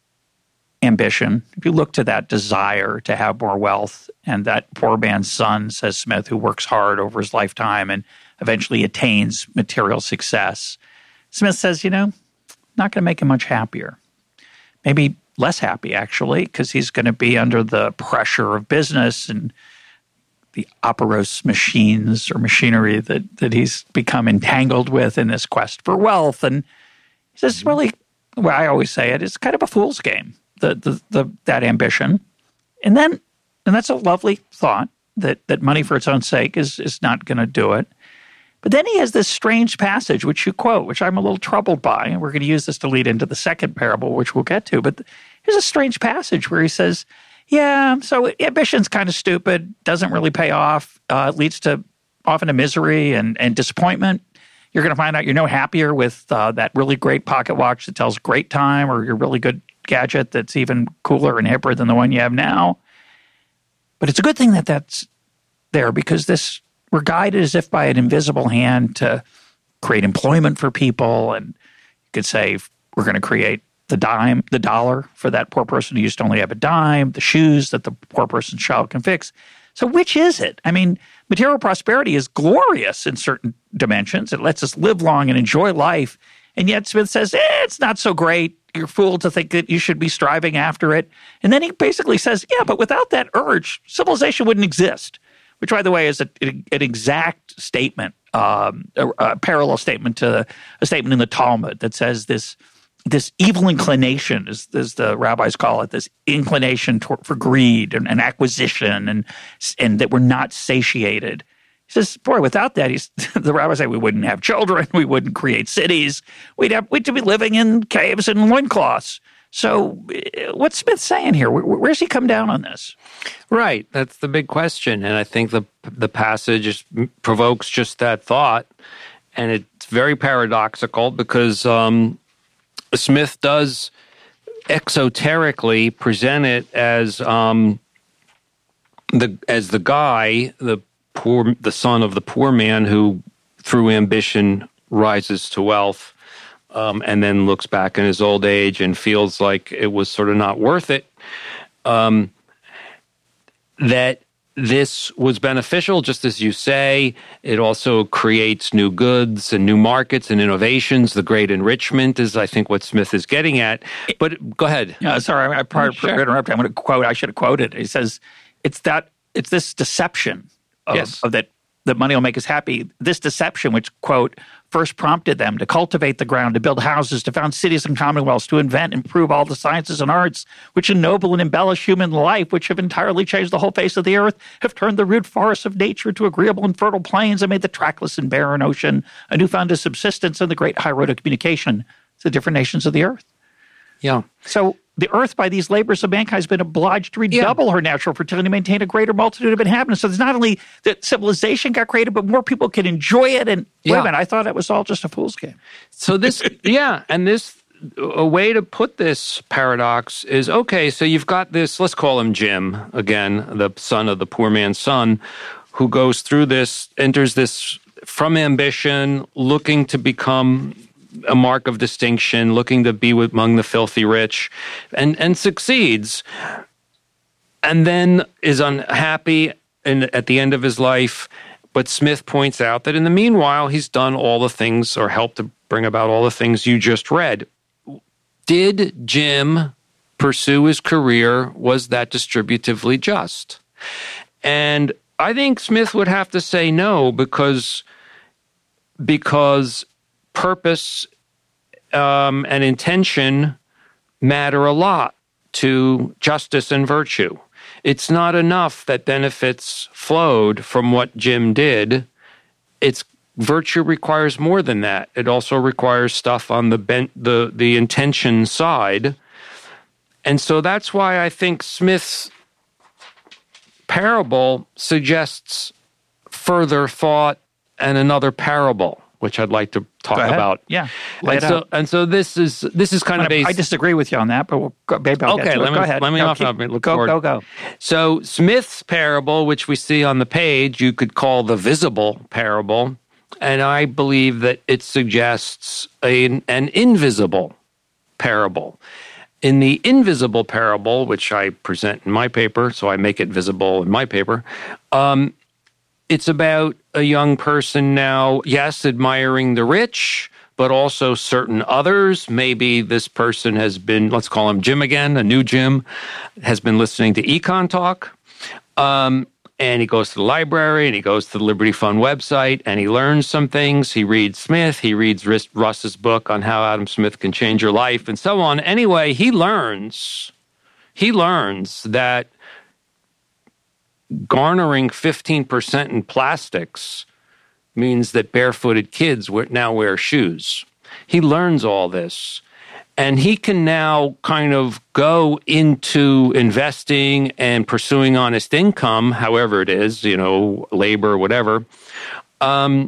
ambition, if you look to that desire to have more wealth, and that poor man's son, says Smith, who works hard over his lifetime and eventually attains material success, Smith says, you know, not going to make him much happier. Maybe less happy, actually, because he's going to be under the pressure of business and the operose machines or machinery that, that he's become entangled with in this quest for wealth. And he says, really, well, I always say it, it's kind of a fool's game, the, the, the that ambition. And then, and that's a lovely thought, that, that money for its own sake is, is not going to do it. But then he has this strange passage, which you quote, which I'm a little troubled by, and we're going to use this to lead into the second parable, which we'll get to. But here's a strange passage where he says, yeah, so ambition's kind of stupid, doesn't really pay off, uh, leads to often to misery and, and disappointment. You're going to find out you're no happier with uh, that really great pocket watch that tells great time, or your really good gadget that's even cooler and hipper than the one you have now. But it's a good thing that that's there, because this we're guided as if by an invisible hand to create employment for people. And you could say we're going to create the dime, the dollar for that poor person who used to only have a dime, the shoes that the poor person's child can fix. So which is it? I mean, material prosperity is glorious in certain dimensions. It lets us live long and enjoy life. And yet Smith says, eh, it's not so great. You're fooled to think that you should be striving after it. And then he basically says, yeah, but without that urge, civilization wouldn't exist. Which, by the way, is a, an exact statement, um, a, a parallel statement to a statement in the Talmud that says this this evil inclination, as, as the rabbis call it, this inclination toward, for greed and, and acquisition, and and that we're not satiated. He says, boy, without that, he's, the rabbis say we wouldn't have children, we wouldn't create cities, we'd have we'd be living in caves and loincloths. So what's Smith saying here? Where, where's he come down on this? Right. That's the big question. And I think the the passage provokes just that thought. And it's very paradoxical because um, Smith does exoterically present it as um, the as the guy, the poor, the son of the poor man who, through ambition, rises to wealth. Um, and then looks back in his old age and feels like it was sort of not worth it, um, that this was beneficial, just as you say. It also creates new goods and new markets and innovations. The great enrichment is, I think, what Smith is getting at. But go ahead. Yeah, sorry, I probably sure. interrupt. I'm going to quote. I should have quoted. He says, "It's that. It's this deception of, yes. of that that money will make us happy. This deception, which quote." First prompted them to cultivate the ground, to build houses, to found cities and commonwealths, to invent and improve all the sciences and arts which ennoble and embellish human life, which have entirely changed the whole face of the earth, have turned the rude forests of nature to agreeable and fertile plains, and made the trackless and barren ocean a newfound subsistence and the great high road of communication to the different nations of the earth. Yeah. So the earth, by these labors of mankind, has been obliged to redouble yeah. her natural fertility, maintain a greater multitude of inhabitants. So there's not only that civilization got created, but more people can enjoy it. And yeah. wait a minute, I thought it was all just a fool's game. So this, yeah, and this, a way to put this paradox is, okay, so you've got this, let's call him Jim, again, the son of the poor man's son, who goes through this, enters this from ambition, looking to become a mark of distinction, looking to be with, among the filthy rich, and, and succeeds, and then is unhappy in, at the end of his life. But Smith points out that in the meanwhile, he's done all the things, or helped to bring about all the things you just read. Did Jim pursue his career? Was that distributively just? And I think Smith would have to say no, because because purpose um, and intention matter a lot to justice and virtue. It's not enough that benefits flowed from what Jim did. It's virtue requires more than that. It also requires stuff on the ben- the the intention side. And so that's why I think Smith's parable suggests further thought and another parable, which I'd like to talk about. Yeah, lay and it so out. and so this is this is kind I, of based. I disagree with you on that, but we'll go, maybe I'll okay, get to let it. me Go ahead. let me No, off keep, up and look go, forward. go, go. So Smith's parable, which we see on the page, you could call the visible parable, and I believe that it suggests a, an invisible parable. In the invisible parable, which I present in my paper, so I make it visible in my paper, um, it's about a young person now, yes, admiring the rich, but also certain others. Maybe this person has been, let's call him Jim again, a new Jim, has been listening to Econ Talk. Um, and he goes to the library and he goes to the Liberty Fund website and he learns some things. He reads Smith, he reads Russ's book on how Adam Smith can change your life and so on. Anyway, he learns, he learns that garnering fifteen percent in plastics means that barefooted kids now wear shoes. He learns all this. And he can now kind of go into investing and pursuing honest income, however it is, you know, labor, whatever, um,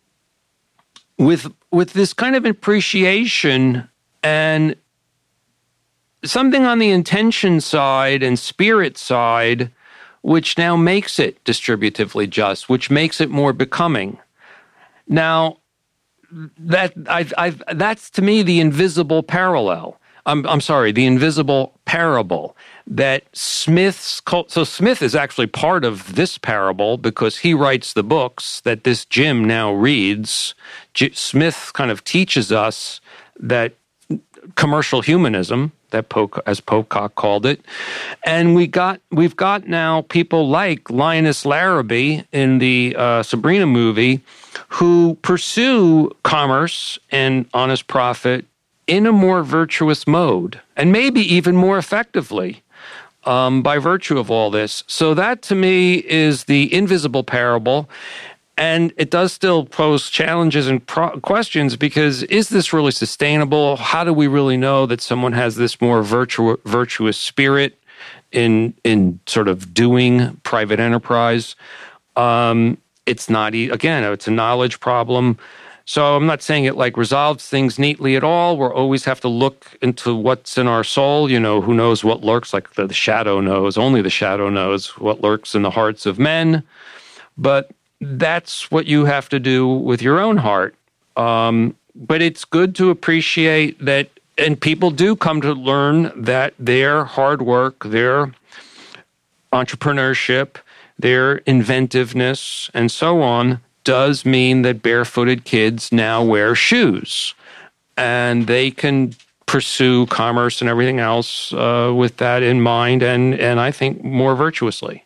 with with this kind of appreciation and something on the intention side and spirit side, which now makes it distributively just, which makes it more becoming. Now, That I've, I've, that's to me the invisible parallel. I'm, I'm sorry, the invisible parable that Smith's. So Smith is actually part of this parable because he writes the books that this Jim now reads. J- Smith kind of teaches us that commercial humanism, that Poc- as Pocock called it, and we got we've got now people like Linus Larrabee in the uh, Sabrina movie, who pursue commerce and honest profit in a more virtuous mode, and maybe even more effectively um, by virtue of all this. So that, to me, is the invisible parable, and it does still pose challenges and pro- questions because is this really sustainable? How do we really know that someone has this more virtu- virtuous spirit in in sort of doing private enterprise? Um It's not, again, it's a knowledge problem. So I'm not saying it like resolves things neatly at all. We'll always have to look into what's in our soul. You know, who knows what lurks, like the, the shadow knows, only the shadow knows what lurks in the hearts of men. But that's what you have to do with your own heart. Um, but it's good to appreciate that, and people do come to learn that their hard work, their entrepreneurship, their inventiveness, and so on, does mean that barefooted kids now wear shoes. And they can pursue commerce and everything else uh, with that in mind, and, and I think more virtuously.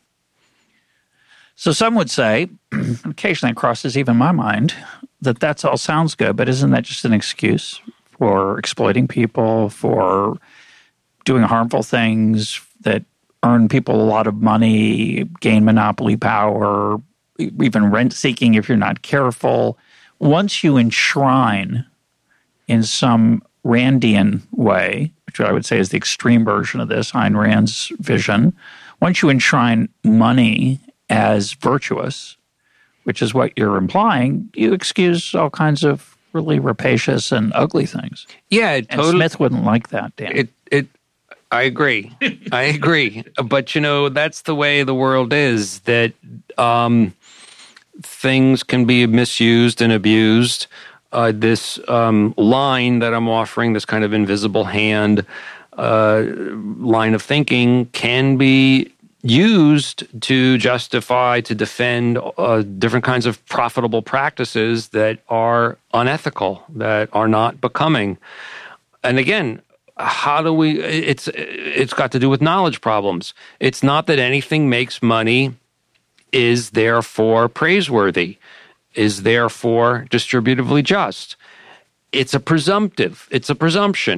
So some would say, occasionally it crosses even my mind, that that's all sounds good, but isn't that just an excuse for exploiting people, for doing harmful things that earn people a lot of money, gain monopoly power, even rent-seeking if you're not careful? Once you enshrine in some Randian way, which I would say is the extreme version of this, Ayn Rand's vision, once you enshrine money as virtuous, which is what you're implying, you excuse all kinds of really rapacious and ugly things. Yeah, it and totally, Smith wouldn't like that, Dan. It, it, I agree. I agree. But, you know, that's the way the world is, that um, things can be misused and abused. Uh, this um, line that I'm offering, this kind of invisible hand uh, line of thinking, can be used to justify, to defend uh, different kinds of profitable practices that are unethical, that are not becoming. And again, how do we, it's it's got to do with knowledge problems. It's not that anything makes money is therefore praiseworthy, is therefore distributively just. It's a presumptive, it's a presumption.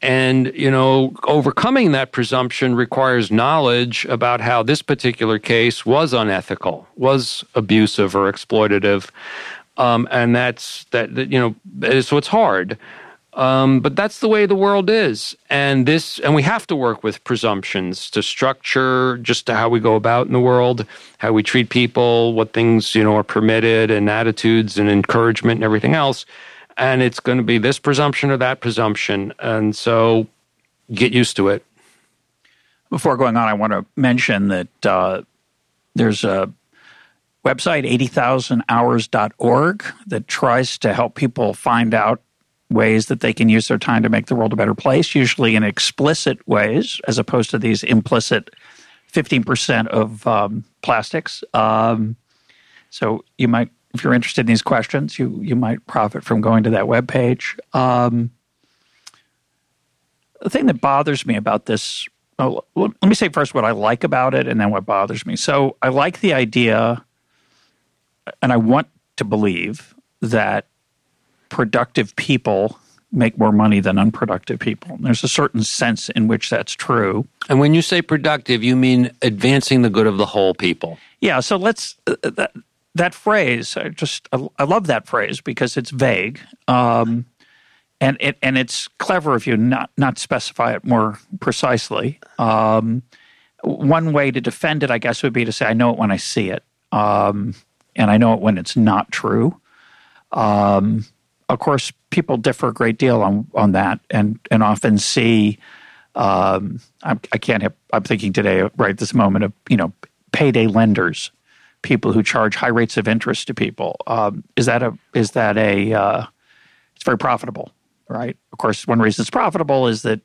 And, you know, overcoming that presumption requires knowledge about how this particular case was unethical, was abusive or exploitative. Um, and that's, that, that, you know, so it's hard. Um, but that's the way the world is. And this, and we have to work with presumptions to structure just to how we go about in the world, how we treat people, what things, you know, are permitted, and attitudes and encouragement and everything else. And it's going to be this presumption or that presumption. And so get used to it. Before going on, I want to mention that uh, there's a website, eighty thousand hours dot org, that tries to help people find out ways that they can use their time to make the world a better place, usually in explicit ways, as opposed to these implicit fifteen percent of um, plastics. Um, so you might, if you're interested in these questions, you you might profit from going to that webpage. Um, the thing that bothers me about this, oh, let me say first what I like about it and then what bothers me. So I like the idea, and I want to believe that productive people make more money than unproductive people. There's a certain sense in which that's true. And when you say productive, you mean advancing the good of the whole people. Yeah, so let's, uh, that, that phrase, I just, I, I love that phrase because it's vague. Um, and it, and it's clever if you not, not specify it more precisely. Um, one way to defend it, I guess, would be to say, I know it when I see it. Um, and I know it when it's not true. Um, Of course, people differ a great deal on, on that, and and often see. Um, I, I can't. Have, I'm thinking today, right this moment, of you know, payday lenders, people who charge high rates of interest to people. Um, is that a? Is that a? Uh, it's very profitable, right? Of course, one reason it's profitable is that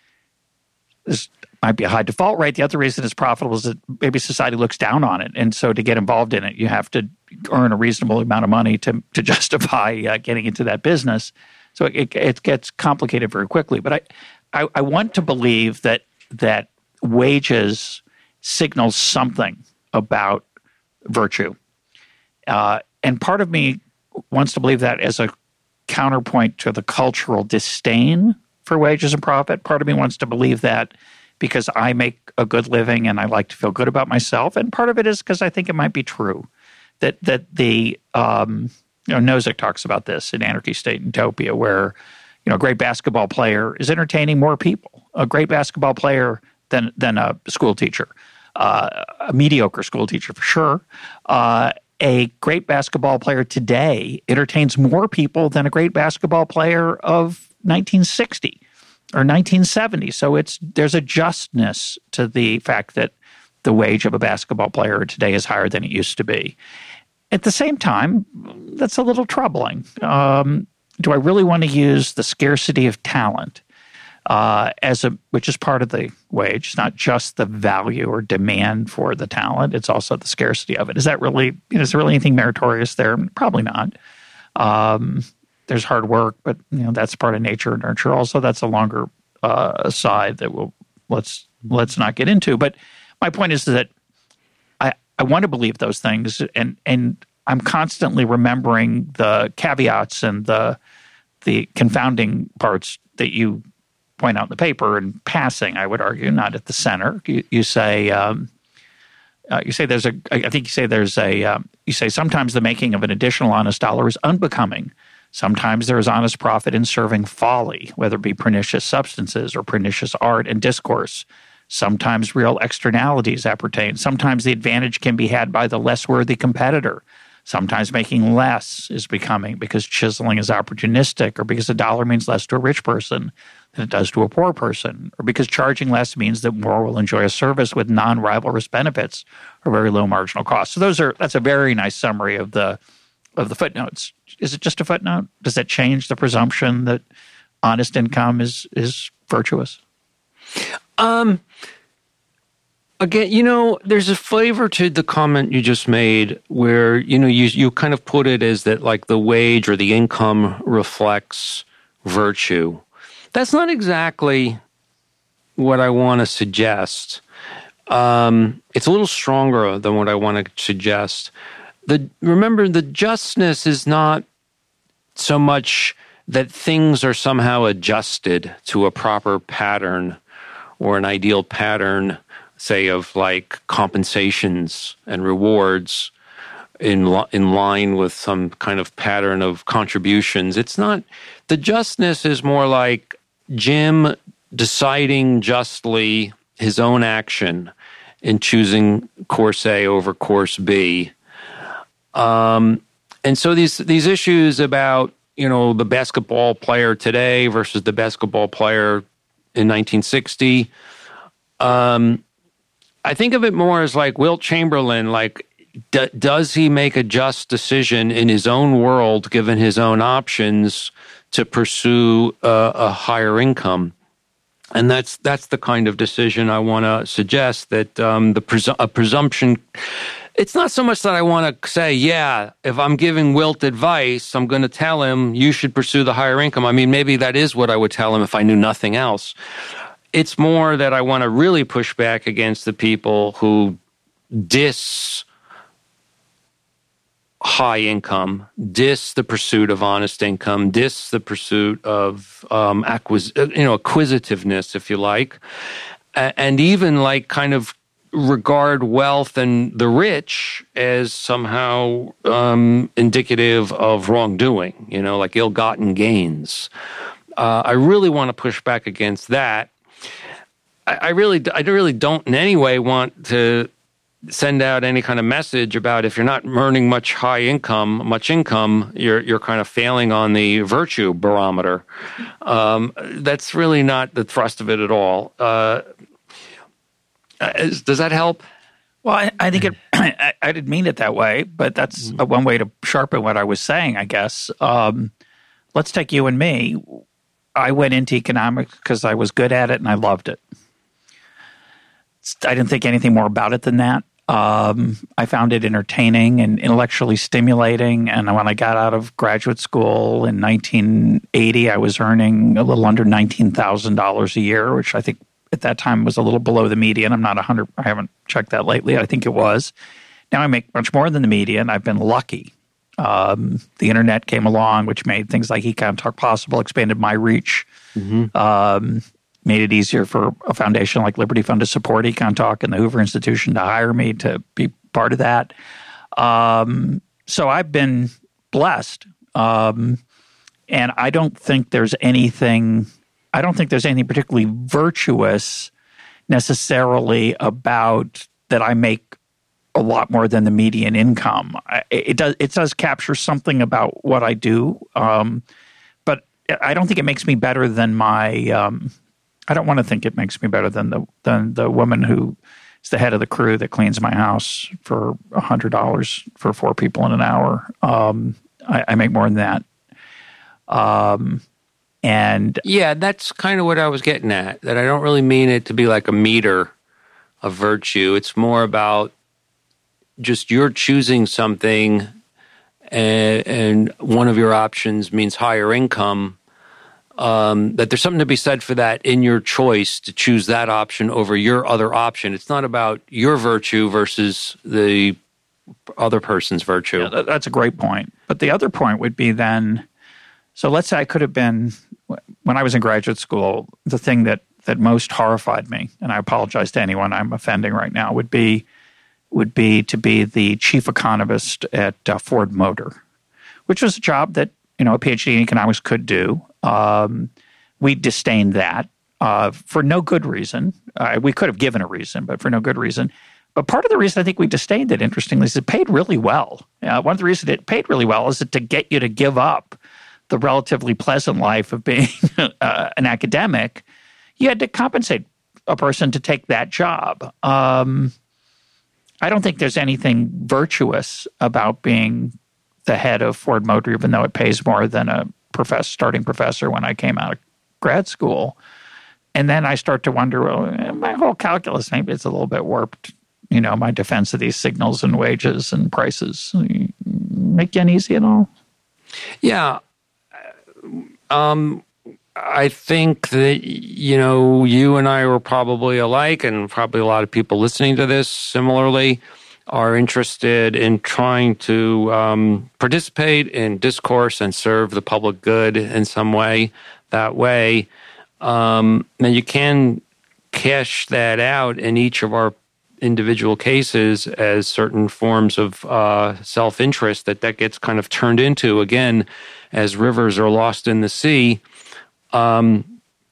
this might be a high default rate. The other reason it's profitable is that maybe society looks down on it, and so to get involved in it, you have to earn a reasonable amount of money to to justify uh, getting into that business. So it, it gets complicated very quickly. But I, I, I want to believe that that wages signals something about virtue, uh, and part of me wants to believe that as a counterpoint to the cultural disdain for wages and profit. Part of me wants to believe that because I make a good living and I like to feel good about myself, and part of it is because I think it might be true. That that the um, you know Nozick talks about this in Anarchy State Utopia, where you know a great basketball player is entertaining more people. A great basketball player than than a school teacher, uh, a mediocre school teacher for sure. Uh, a great basketball player today entertains more people than a great basketball player of nineteen sixty or nineteen seventy. So it's there's a justness to the fact that the wage of a basketball player today is higher than it used to be. At the same time, that's a little troubling. Um, do I really want to use the scarcity of talent uh, as a, which is part of the wage? It's not just the value or demand for the talent; it's also the scarcity of it. Is that really? You know, is there really anything meritorious there? Probably not. Um, there's hard work, but you know that's part of nature and nurture. Also, that's a longer uh, side that we'll let's let's not get into. But my point is that I, I want to believe those things, and and I'm constantly remembering the caveats and the the confounding parts that you point out in the paper in passing, I would argue, not at the center. You, you say um, uh, you say there's a I think you say there's a um, you say sometimes the making of an additional honest dollar is unbecoming. Sometimes there is honest profit in serving folly, whether it be pernicious substances or pernicious art and discourse. Sometimes real externalities appertain. Sometimes the advantage can be had by the less worthy competitor. Sometimes making less is becoming because chiseling is opportunistic, or because a dollar means less to a rich person than it does to a poor person, or because charging less means that more will enjoy a service with non-rivalrous benefits or very low marginal costs. So those are that's a very nice summary of the of the footnotes. Is it just a footnote? Does that change the presumption that honest income is is virtuous? Um, again, you know, there's a flavor to the comment you just made where, you know, you, you kind of put it as that like the wage or the income reflects virtue. That's not exactly what I want to suggest. Um, it's a little stronger than what I want to suggest. The remember, the justness is not so much that things are somehow adjusted to a proper pattern or an ideal pattern, say, of like compensations and rewards in in line with some kind of pattern of contributions. It's not, the justness is more like Jim deciding justly his own action in choosing course A over course B. Um, and so these these issues about, you know, the basketball player today versus the basketball player in nineteen sixty, um, I think of it more as like Wilt Chamberlain, like, D- does he make a just decision in his own world, given his own options, to pursue uh, a higher income? And that's that's the kind of decision I want to suggest, that um, the presu- a presumption. It's not so much that I want to say, yeah, if I'm giving Wilt advice, I'm going to tell him you should pursue the higher income. I mean, maybe that is what I would tell him if I knew nothing else. It's more that I want to really push back against the people who diss high income, diss the pursuit of honest income, diss the pursuit of um, acquis- you know, acquisitiveness, if you like, and even like kind of regard wealth and the rich as somehow um, indicative of wrongdoing, you know, like ill-gotten gains. Uh, I really want to push back against that. I, I really, I really don't in any way want to send out any kind of message about if you're not earning much high income, much income, you're you're kind of failing on the virtue barometer. Um, that's really not the thrust of it at all. Uh, is, does that help? Well, I, I think it. I, I didn't mean it that way, but that's a, one way to sharpen what I was saying, I guess. Um, let's take you and me. I went into economics because I was good at it and I loved it. I didn't think anything more about it than that. Um, I found it entertaining and intellectually stimulating. And when I got out of graduate school in nineteen eighty, I was earning a little under nineteen thousand dollars a year, which I think at that time was a little below the median. I'm not one hundred, I haven't checked that lately. I think it was. Now I make much more than the median. I've been lucky. Um, the internet came along, which made things like Econ Talk possible, expanded my reach. Mm-hmm. Um, made it easier for a foundation like Liberty Fund to support Econ Talk and the Hoover Institution to hire me to be part of that. Um, so I've been blessed. Um, and I don't think there's anything, I don't think there's anything particularly virtuous necessarily about that I make a lot more than the median income. I, it does, it does capture something about what I do. Um, but I don't think it makes me better than my, um, I don't want to think it makes me better than the than the woman who is the head of the crew that cleans my house for one hundred dollars for four people in an hour. Um, I, I make more than that. Um, and yeah, that's kind of what I was getting at, that I don't really mean it to be like a meter of virtue. It's more about just you're choosing something and, and one of your options means higher income. Um, that there's something to be said for that in your choice to choose that option over your other option. It's not about your virtue versus the other person's virtue. Yeah, that's a great point. But the other point would be then, so let's say I could have been, when I was in graduate school, the thing that, that most horrified me, and I apologize to anyone I'm offending right now, would be would be to be the chief economist at uh, Ford Motor, which was a job that, you know, a PhD in economics could do. Um, we disdained that uh, for no good reason. Uh, we could have given a reason, but for no good reason. But part of the reason I think we disdained it, interestingly, is it paid really well. Uh, one of the reasons it paid really well is that to get you to give up the relatively pleasant life of being uh, an academic, you had to compensate a person to take that job. Um, I don't think there's anything virtuous about being the head of Ford Motor, even though it pays more than a professor, starting professor when I came out of grad school. And then I start to wonder, well, my whole calculus, maybe it's a little bit warped. You know, my defense of these signals and wages and prices make you uneasy at all? Yeah. Um, I think that, you know, you and I were probably alike, and probably a lot of people listening to this similarly. are interested in trying to um, participate in discourse and serve the public good in some way, that way, um, then you can cash that out in each of our individual cases as certain forms of uh, self-interest that that gets kind of turned into, again, as rivers are lost in the sea. Um,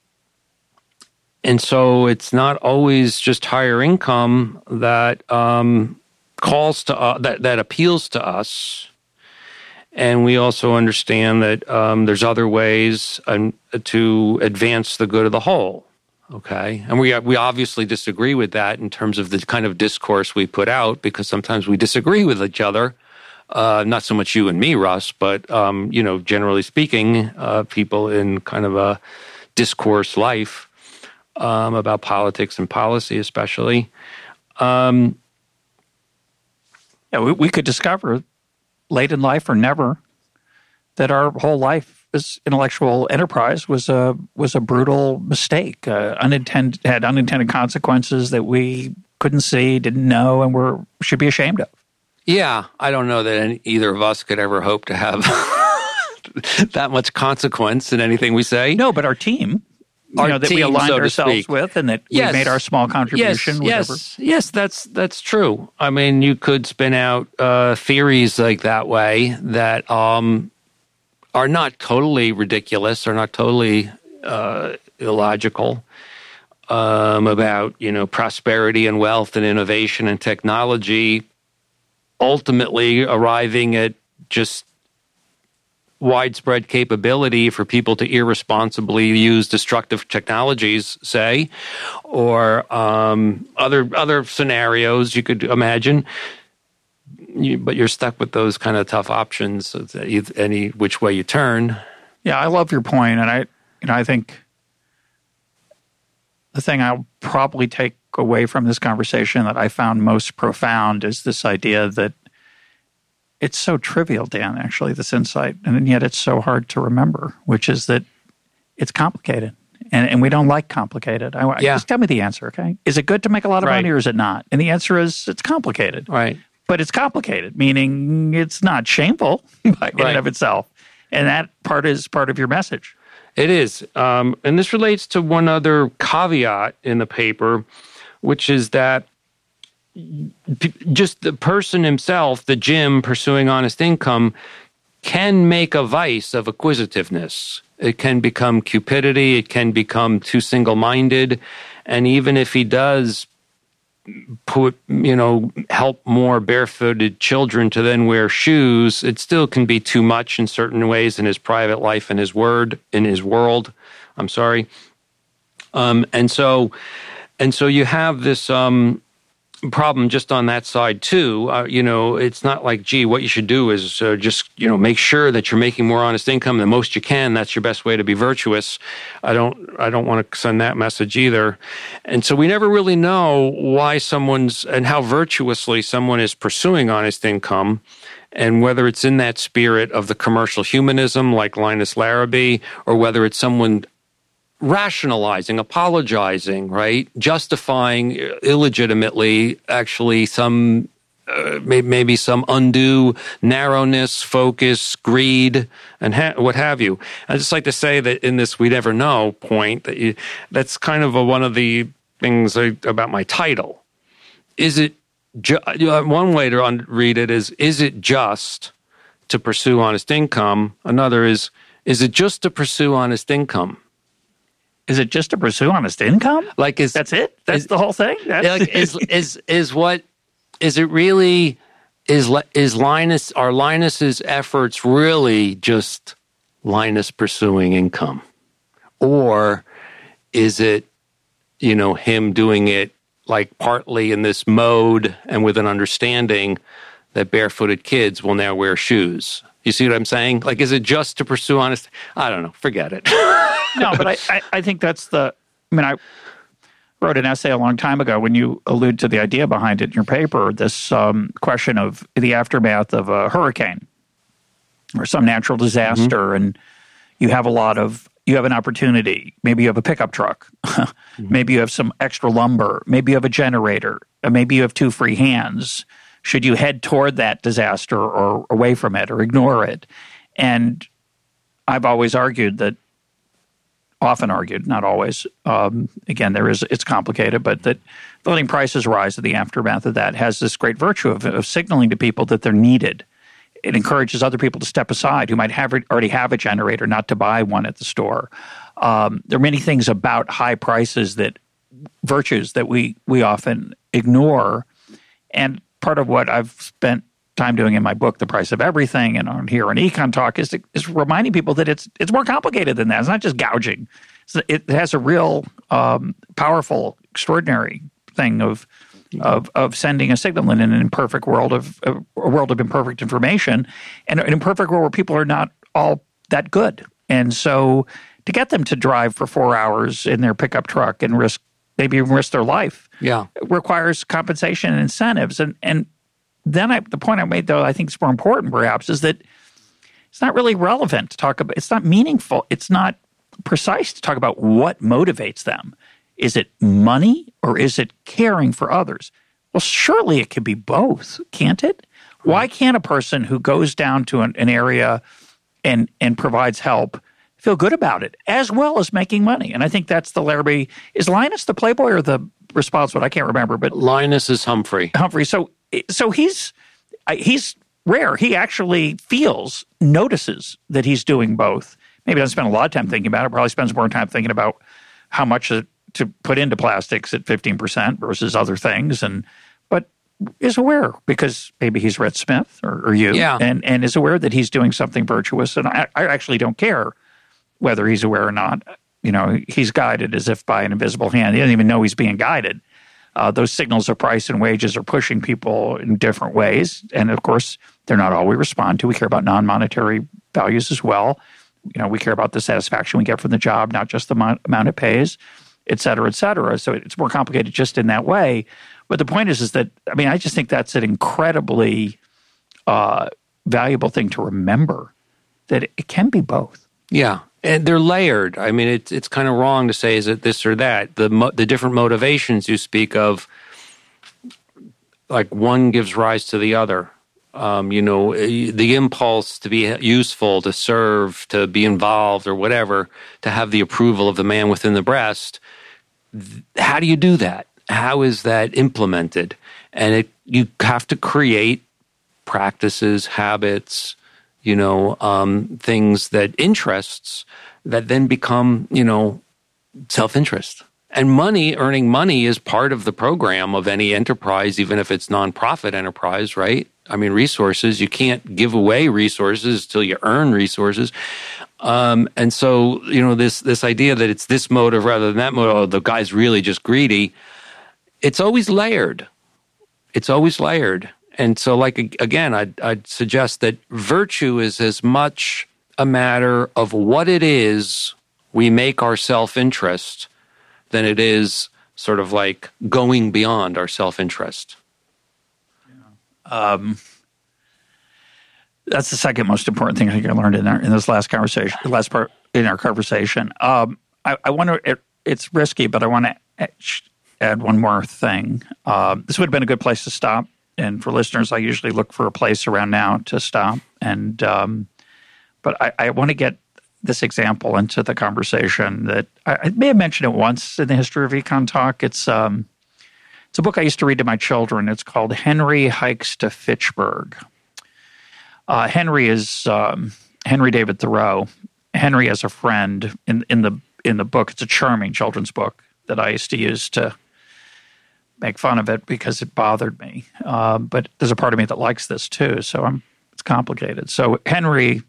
and so it's not always just higher income that um, calls to uh, that that appeals to us. And we also understand that um, there's other ways um, to advance the good of the whole. Okay, and we we obviously disagree with that in terms of the kind of discourse we put out, because sometimes we disagree with each other. Uh, not so much you and me, Russ, but um, you know, generally speaking, uh, people in kind of a discourse life um, about politics and policy, especially. Um, yeah, we, we could discover late in life or never that our whole life as intellectual enterprise was a was a brutal mistake, uh, unintended had unintended consequences that we couldn't see, didn't know, and were should be ashamed of. Yeah, I don't know that any, either of us could ever hope to have that much consequence in anything we say. No, but our team, you our know, that team, we aligned so ourselves with, and that yes. we made our small contribution. Yes, whatever. yes, yes. That's that's true. I mean, you could spin out uh, theories like that way that. Um, are not totally ridiculous, are not totally uh, illogical um, about, you know, prosperity and wealth and innovation and technology ultimately arriving at just widespread capability for people to irresponsibly use destructive technologies, say, or um, other other scenarios you could imagine. You, but you're stuck with those kind of tough options, any which way you turn. Yeah, I love your point, and I, you know, I think the thing I'll probably take away from this conversation that I found most profound is this idea that it's so trivial, Dan. Actually, this insight, and yet it's so hard to remember, which is that it's complicated, and and we don't like complicated. I, yeah. Just tell me the answer, okay? Is it good to make a lot of right. money, or is it not? And the answer is it's complicated, right? But it's complicated, meaning it's not shameful by in right. and of itself. And that part is part of your message. It is. Um, and this relates to one other caveat in the paper, which is that p- just the person himself, the Jim pursuing honest income, can make a vice of acquisitiveness. It can become cupidity. It can become too single-minded. And even if he does put, you know, help more barefooted children to then wear shoes, it still can be too much in certain ways in his private life and his word, in his world. I'm sorry. Um, and so, and so you have this um, problem just on that side too. Uh, you know, it's not like, gee, what you should do is uh, just, you know, make sure that you're making more honest income the most you can. That's your best way to be virtuous. I don't, I don't want to send that message either. And so we never really know why someone's and how virtuously someone is pursuing honest income, and whether it's in that spirit of the commercial humanism like Linus Larrabee, or whether it's someone rationalizing, apologizing, right? Justifying illegitimately, actually, some uh, maybe some undue narrowness, focus, greed, and ha- what have you. I just like to say that in this "we never know" point, that you, that's kind of a, one of the things I, about my title. Is it ju- one way to un- read it is: is it just to pursue honest income? Another is: is it just to pursue honest income? Is it just to pursue honest income? Like, is that's it? That's is, the whole thing? That's, like, is is is what is it really? Is is Linus are Linus's efforts really just Linus pursuing income, or is it, you know, him doing it like partly in this mode and with an understanding that barefooted kids will now wear shoes? You see what I'm saying? Like, is it just to pursue honest? I don't know. Forget it. No, but I, I, I think that's the, I mean, I wrote an essay a long time ago when you allude to the idea behind it in your paper, this um, question of the aftermath of a hurricane or some natural disaster, mm-hmm. and you have a lot of, you have an opportunity. Maybe you have a pickup truck. mm-hmm. Maybe you have some extra lumber. Maybe you have a generator. Maybe you have two free hands. Should you head toward that disaster or away from it or ignore it? And I've always argued that, often argued, not always. Um, again, there is it's complicated, but that letting prices rise in the aftermath of that has this great virtue of, of signaling to people that they're needed. It encourages other people to step aside who might have already have a generator not to buy one at the store. Um, there are many things about high prices that virtues that we we often ignore, and part of what I've spent time doing in my book, The Price of Everything, and on here on Econ Talk, is, to, is reminding people that it's it's more complicated than that. It's not just gouging. It's, it has a real um, powerful, extraordinary thing of of of sending a signal in an imperfect world of a world of imperfect information, and an imperfect world where people are not all that good. And so, to get them to drive for four hours in their pickup truck and risk maybe even risk their life, yeah, requires compensation and incentives. And and then I, the point I made, though, I think is more important, perhaps, is that it's not really relevant to talk about. It's not meaningful. It's not precise to talk about what motivates them. Is it money or is it caring for others? Well, surely it could be both, can't it? Right. Why can't a person who goes down to an, an area and and provides help feel good about it, as well as making money? And I think that's the Larrabee. Is Linus the playboy or the responsible? I can't remember. But Linus is Humphrey. Humphrey. So so he's he's rare. He actually feels, notices that he's doing both. Maybe doesn't spend a lot of time thinking about it. Probably spends more time thinking about how much to, to put into plastics at fifteen percent versus other things. And but is aware because maybe he's read Smith or, or you, yeah. and, and is aware that he's doing something virtuous. And I, I actually don't care whether he's aware or not. You know, he's guided as if by an invisible hand. He doesn't even know he's being guided. Uh, those signals of price and wages are pushing people in different ways. And, of course, they're not all we respond to. We care about non-monetary values as well. You know, we care about the satisfaction we get from the job, not just the mo- amount it pays, et cetera, et cetera. So it's more complicated just in that way. But the point is, is that, I mean, I just think that's an incredibly uh, valuable thing to remember, that it, it can be both. Yeah. And they're layered. I mean, it's it's kind of wrong to say, is it this or that? The mo- the different motivations you speak of, like one gives rise to the other. Um, you know, the impulse to be useful, to serve, to be involved or whatever, to have the approval of the man within the breast. How do you do that? How is that implemented? And it you have to create practices, habits, you know, um, things that interests that then become, you know, self-interest. And money, earning money is part of the program of any enterprise, even if it's nonprofit enterprise, right? I mean, resources, you can't give away resources till you earn resources. Um, and so, you know, this this idea that it's this motive rather than that motive, oh, the guy's really just greedy, it's always layered. It's always layered. And so, like, again, I'd, I'd suggest that virtue is as much a matter of what it is we make our self-interest than it is sort of like going beyond our self-interest. Yeah. Um, that's the second most important thing I think I learned in, our, in this last conversation, last part in our conversation. Um, I, I want to, it, it's risky, but I want to add one more thing. Um, this would have been a good place to stop. And for listeners, I usually look for a place around now to stop. And um, but I, I want to get this example into the conversation that I, I may have mentioned it once in the history of Econ Talk. It's um, it's a book I used to read to my children. It's called Henry Hikes to Fitchburg. Uh, Henry is um, Henry David Thoreau. Henry has a friend in in the in the book. It's a charming children's book that I used to use to make fun of it because it bothered me. Uh, but there's a part of me that likes this too, so I'm, it's complicated. So Henry,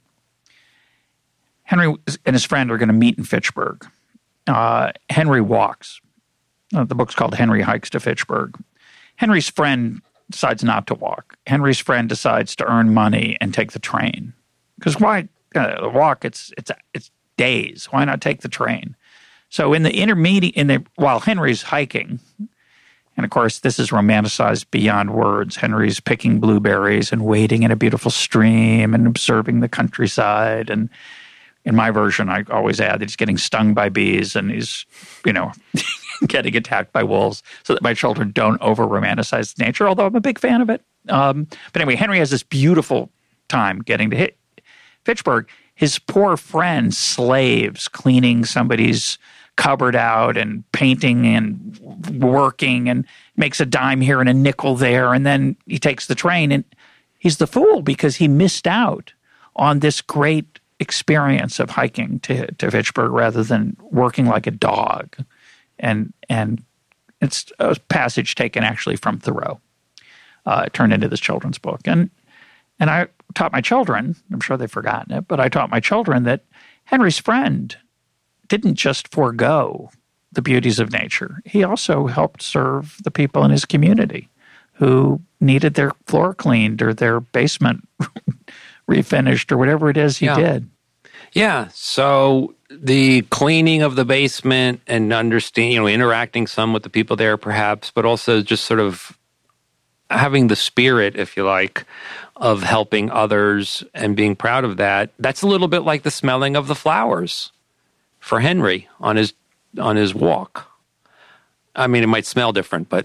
Henry and his friend are going to meet in Fitchburg. Uh, Henry walks. Uh, the book's called Henry Hikes to Fitchburg. Henry's friend decides not to walk. Henry's friend decides to earn money and take the train. Because why uh, walk? It's it's it's days. Why not take the train? So in the intermediate, in the while Henry's hiking. And, of course, this is romanticized beyond words. Henry's picking blueberries and wading in a beautiful stream and observing the countryside. And in my version, I always add that he's getting stung by bees and he's, you know, getting attacked by wolves so that my children don't over-romanticize nature, although I'm a big fan of it. Um, but anyway, Henry has this beautiful time getting to hit Fitchburg. His poor friends, slaves, cleaning somebody's cupboard out and painting and working and makes a dime here and a nickel there. And then he takes the train and he's the fool because he missed out on this great experience of hiking to, to Fitchburg rather than working like a dog. And and it's a passage taken actually from Thoreau, uh, turned into this children's book. And and I taught my children, I'm sure they've forgotten it, but I taught my children that Henry's friend didn't just forego the beauties of nature. He also helped serve the people in his community who needed their floor cleaned or their basement refinished or whatever it is he yeah. did. Yeah. So the cleaning of the basement and understanding, you know, interacting some with the people there perhaps, but also just sort of having the spirit, if you like, of helping others and being proud of that. That's a little bit like the smelling of the flowers for Henry on his on his walk. I mean, it might smell different, but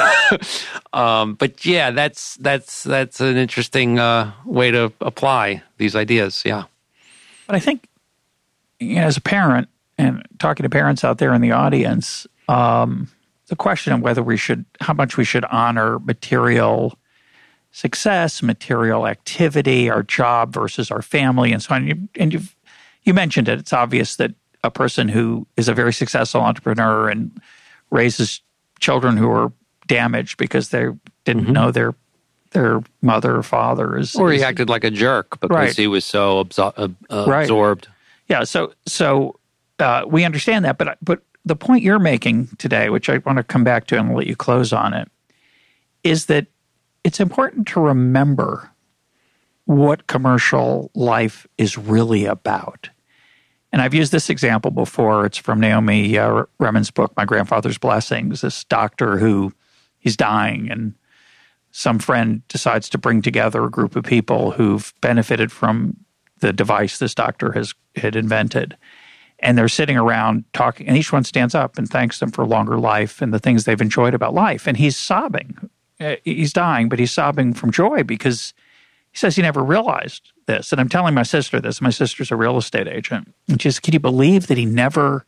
um, but yeah, that's that's that's an interesting uh, way to apply these ideas. Yeah. But I think, you know, as a parent and talking to parents out there in the audience, um, the question of whether we should, how much we should honor material success, material activity, our job versus our family, and so on. You, and you've you mentioned it. It's obvious that a person who is a very successful entrepreneur and raises children who are damaged because they didn't mm-hmm. know their their mother or father is, or he is, acted like a jerk because right. he was so absor- uh, uh, right. absorbed. Yeah, so so uh, we understand that, but but the point you're making today, which I want to come back to and let you close on it, is that it's important to remember what commercial life is really about. And I've used this example before. It's from Naomi uh, Remen's book, My Grandfather's Blessings. This doctor who he's dying, and some friend decides to bring together a group of people who've benefited from the device this doctor has had invented. And they're sitting around talking, and each one stands up and thanks them for longer life and the things they've enjoyed about life. And he's sobbing. He's dying, but he's sobbing from joy because he says he never realized this. And I'm telling my sister this. My sister's a real estate agent. And she says, can you believe that he never,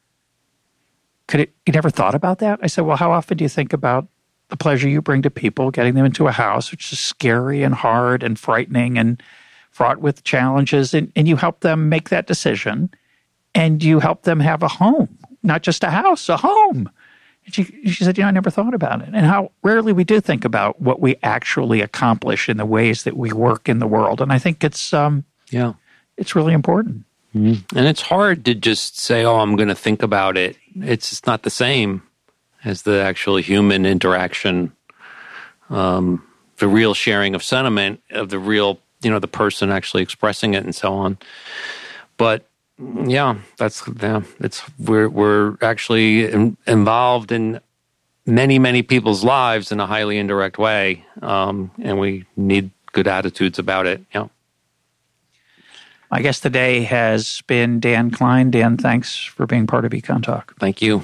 could it, he never thought about that? I said, well, how often do you think about the pleasure you bring to people, getting them into a house, which is scary and hard and frightening and fraught with challenges, and, and you help them make that decision, and you help them have a home, not just a house, a home. And she, she said, you know, I never thought about it. And how rarely we do think about what we actually accomplish in the ways that we work in the world. And I think it's um, yeah, it's really important. Mm-hmm. And it's hard to just say, oh, I'm going to think about it. It's just not the same as the actual human interaction, um, the real sharing of sentiment, of the real, you know, the person actually expressing it and so on. But yeah, that's yeah, it's we're we're actually in, involved in many many people's lives in a highly indirect way, um, and we need good attitudes about it. Yeah. My guest today has been Dan Klein. Dan, thanks for being part of Econ Talk. Thank you.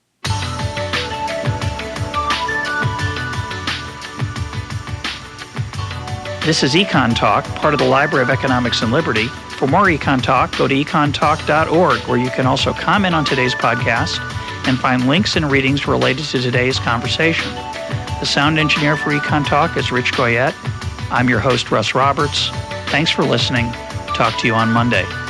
This is Econ Talk, part of the Library of Economics and Liberty. For more Econ Talk, go to econ talk dot org, where you can also comment on today's podcast and find links and readings related to today's conversation. The sound engineer for Econ Talk is Rich Goyette. I'm your host, Russ Roberts. Thanks for listening. Talk to you on Monday.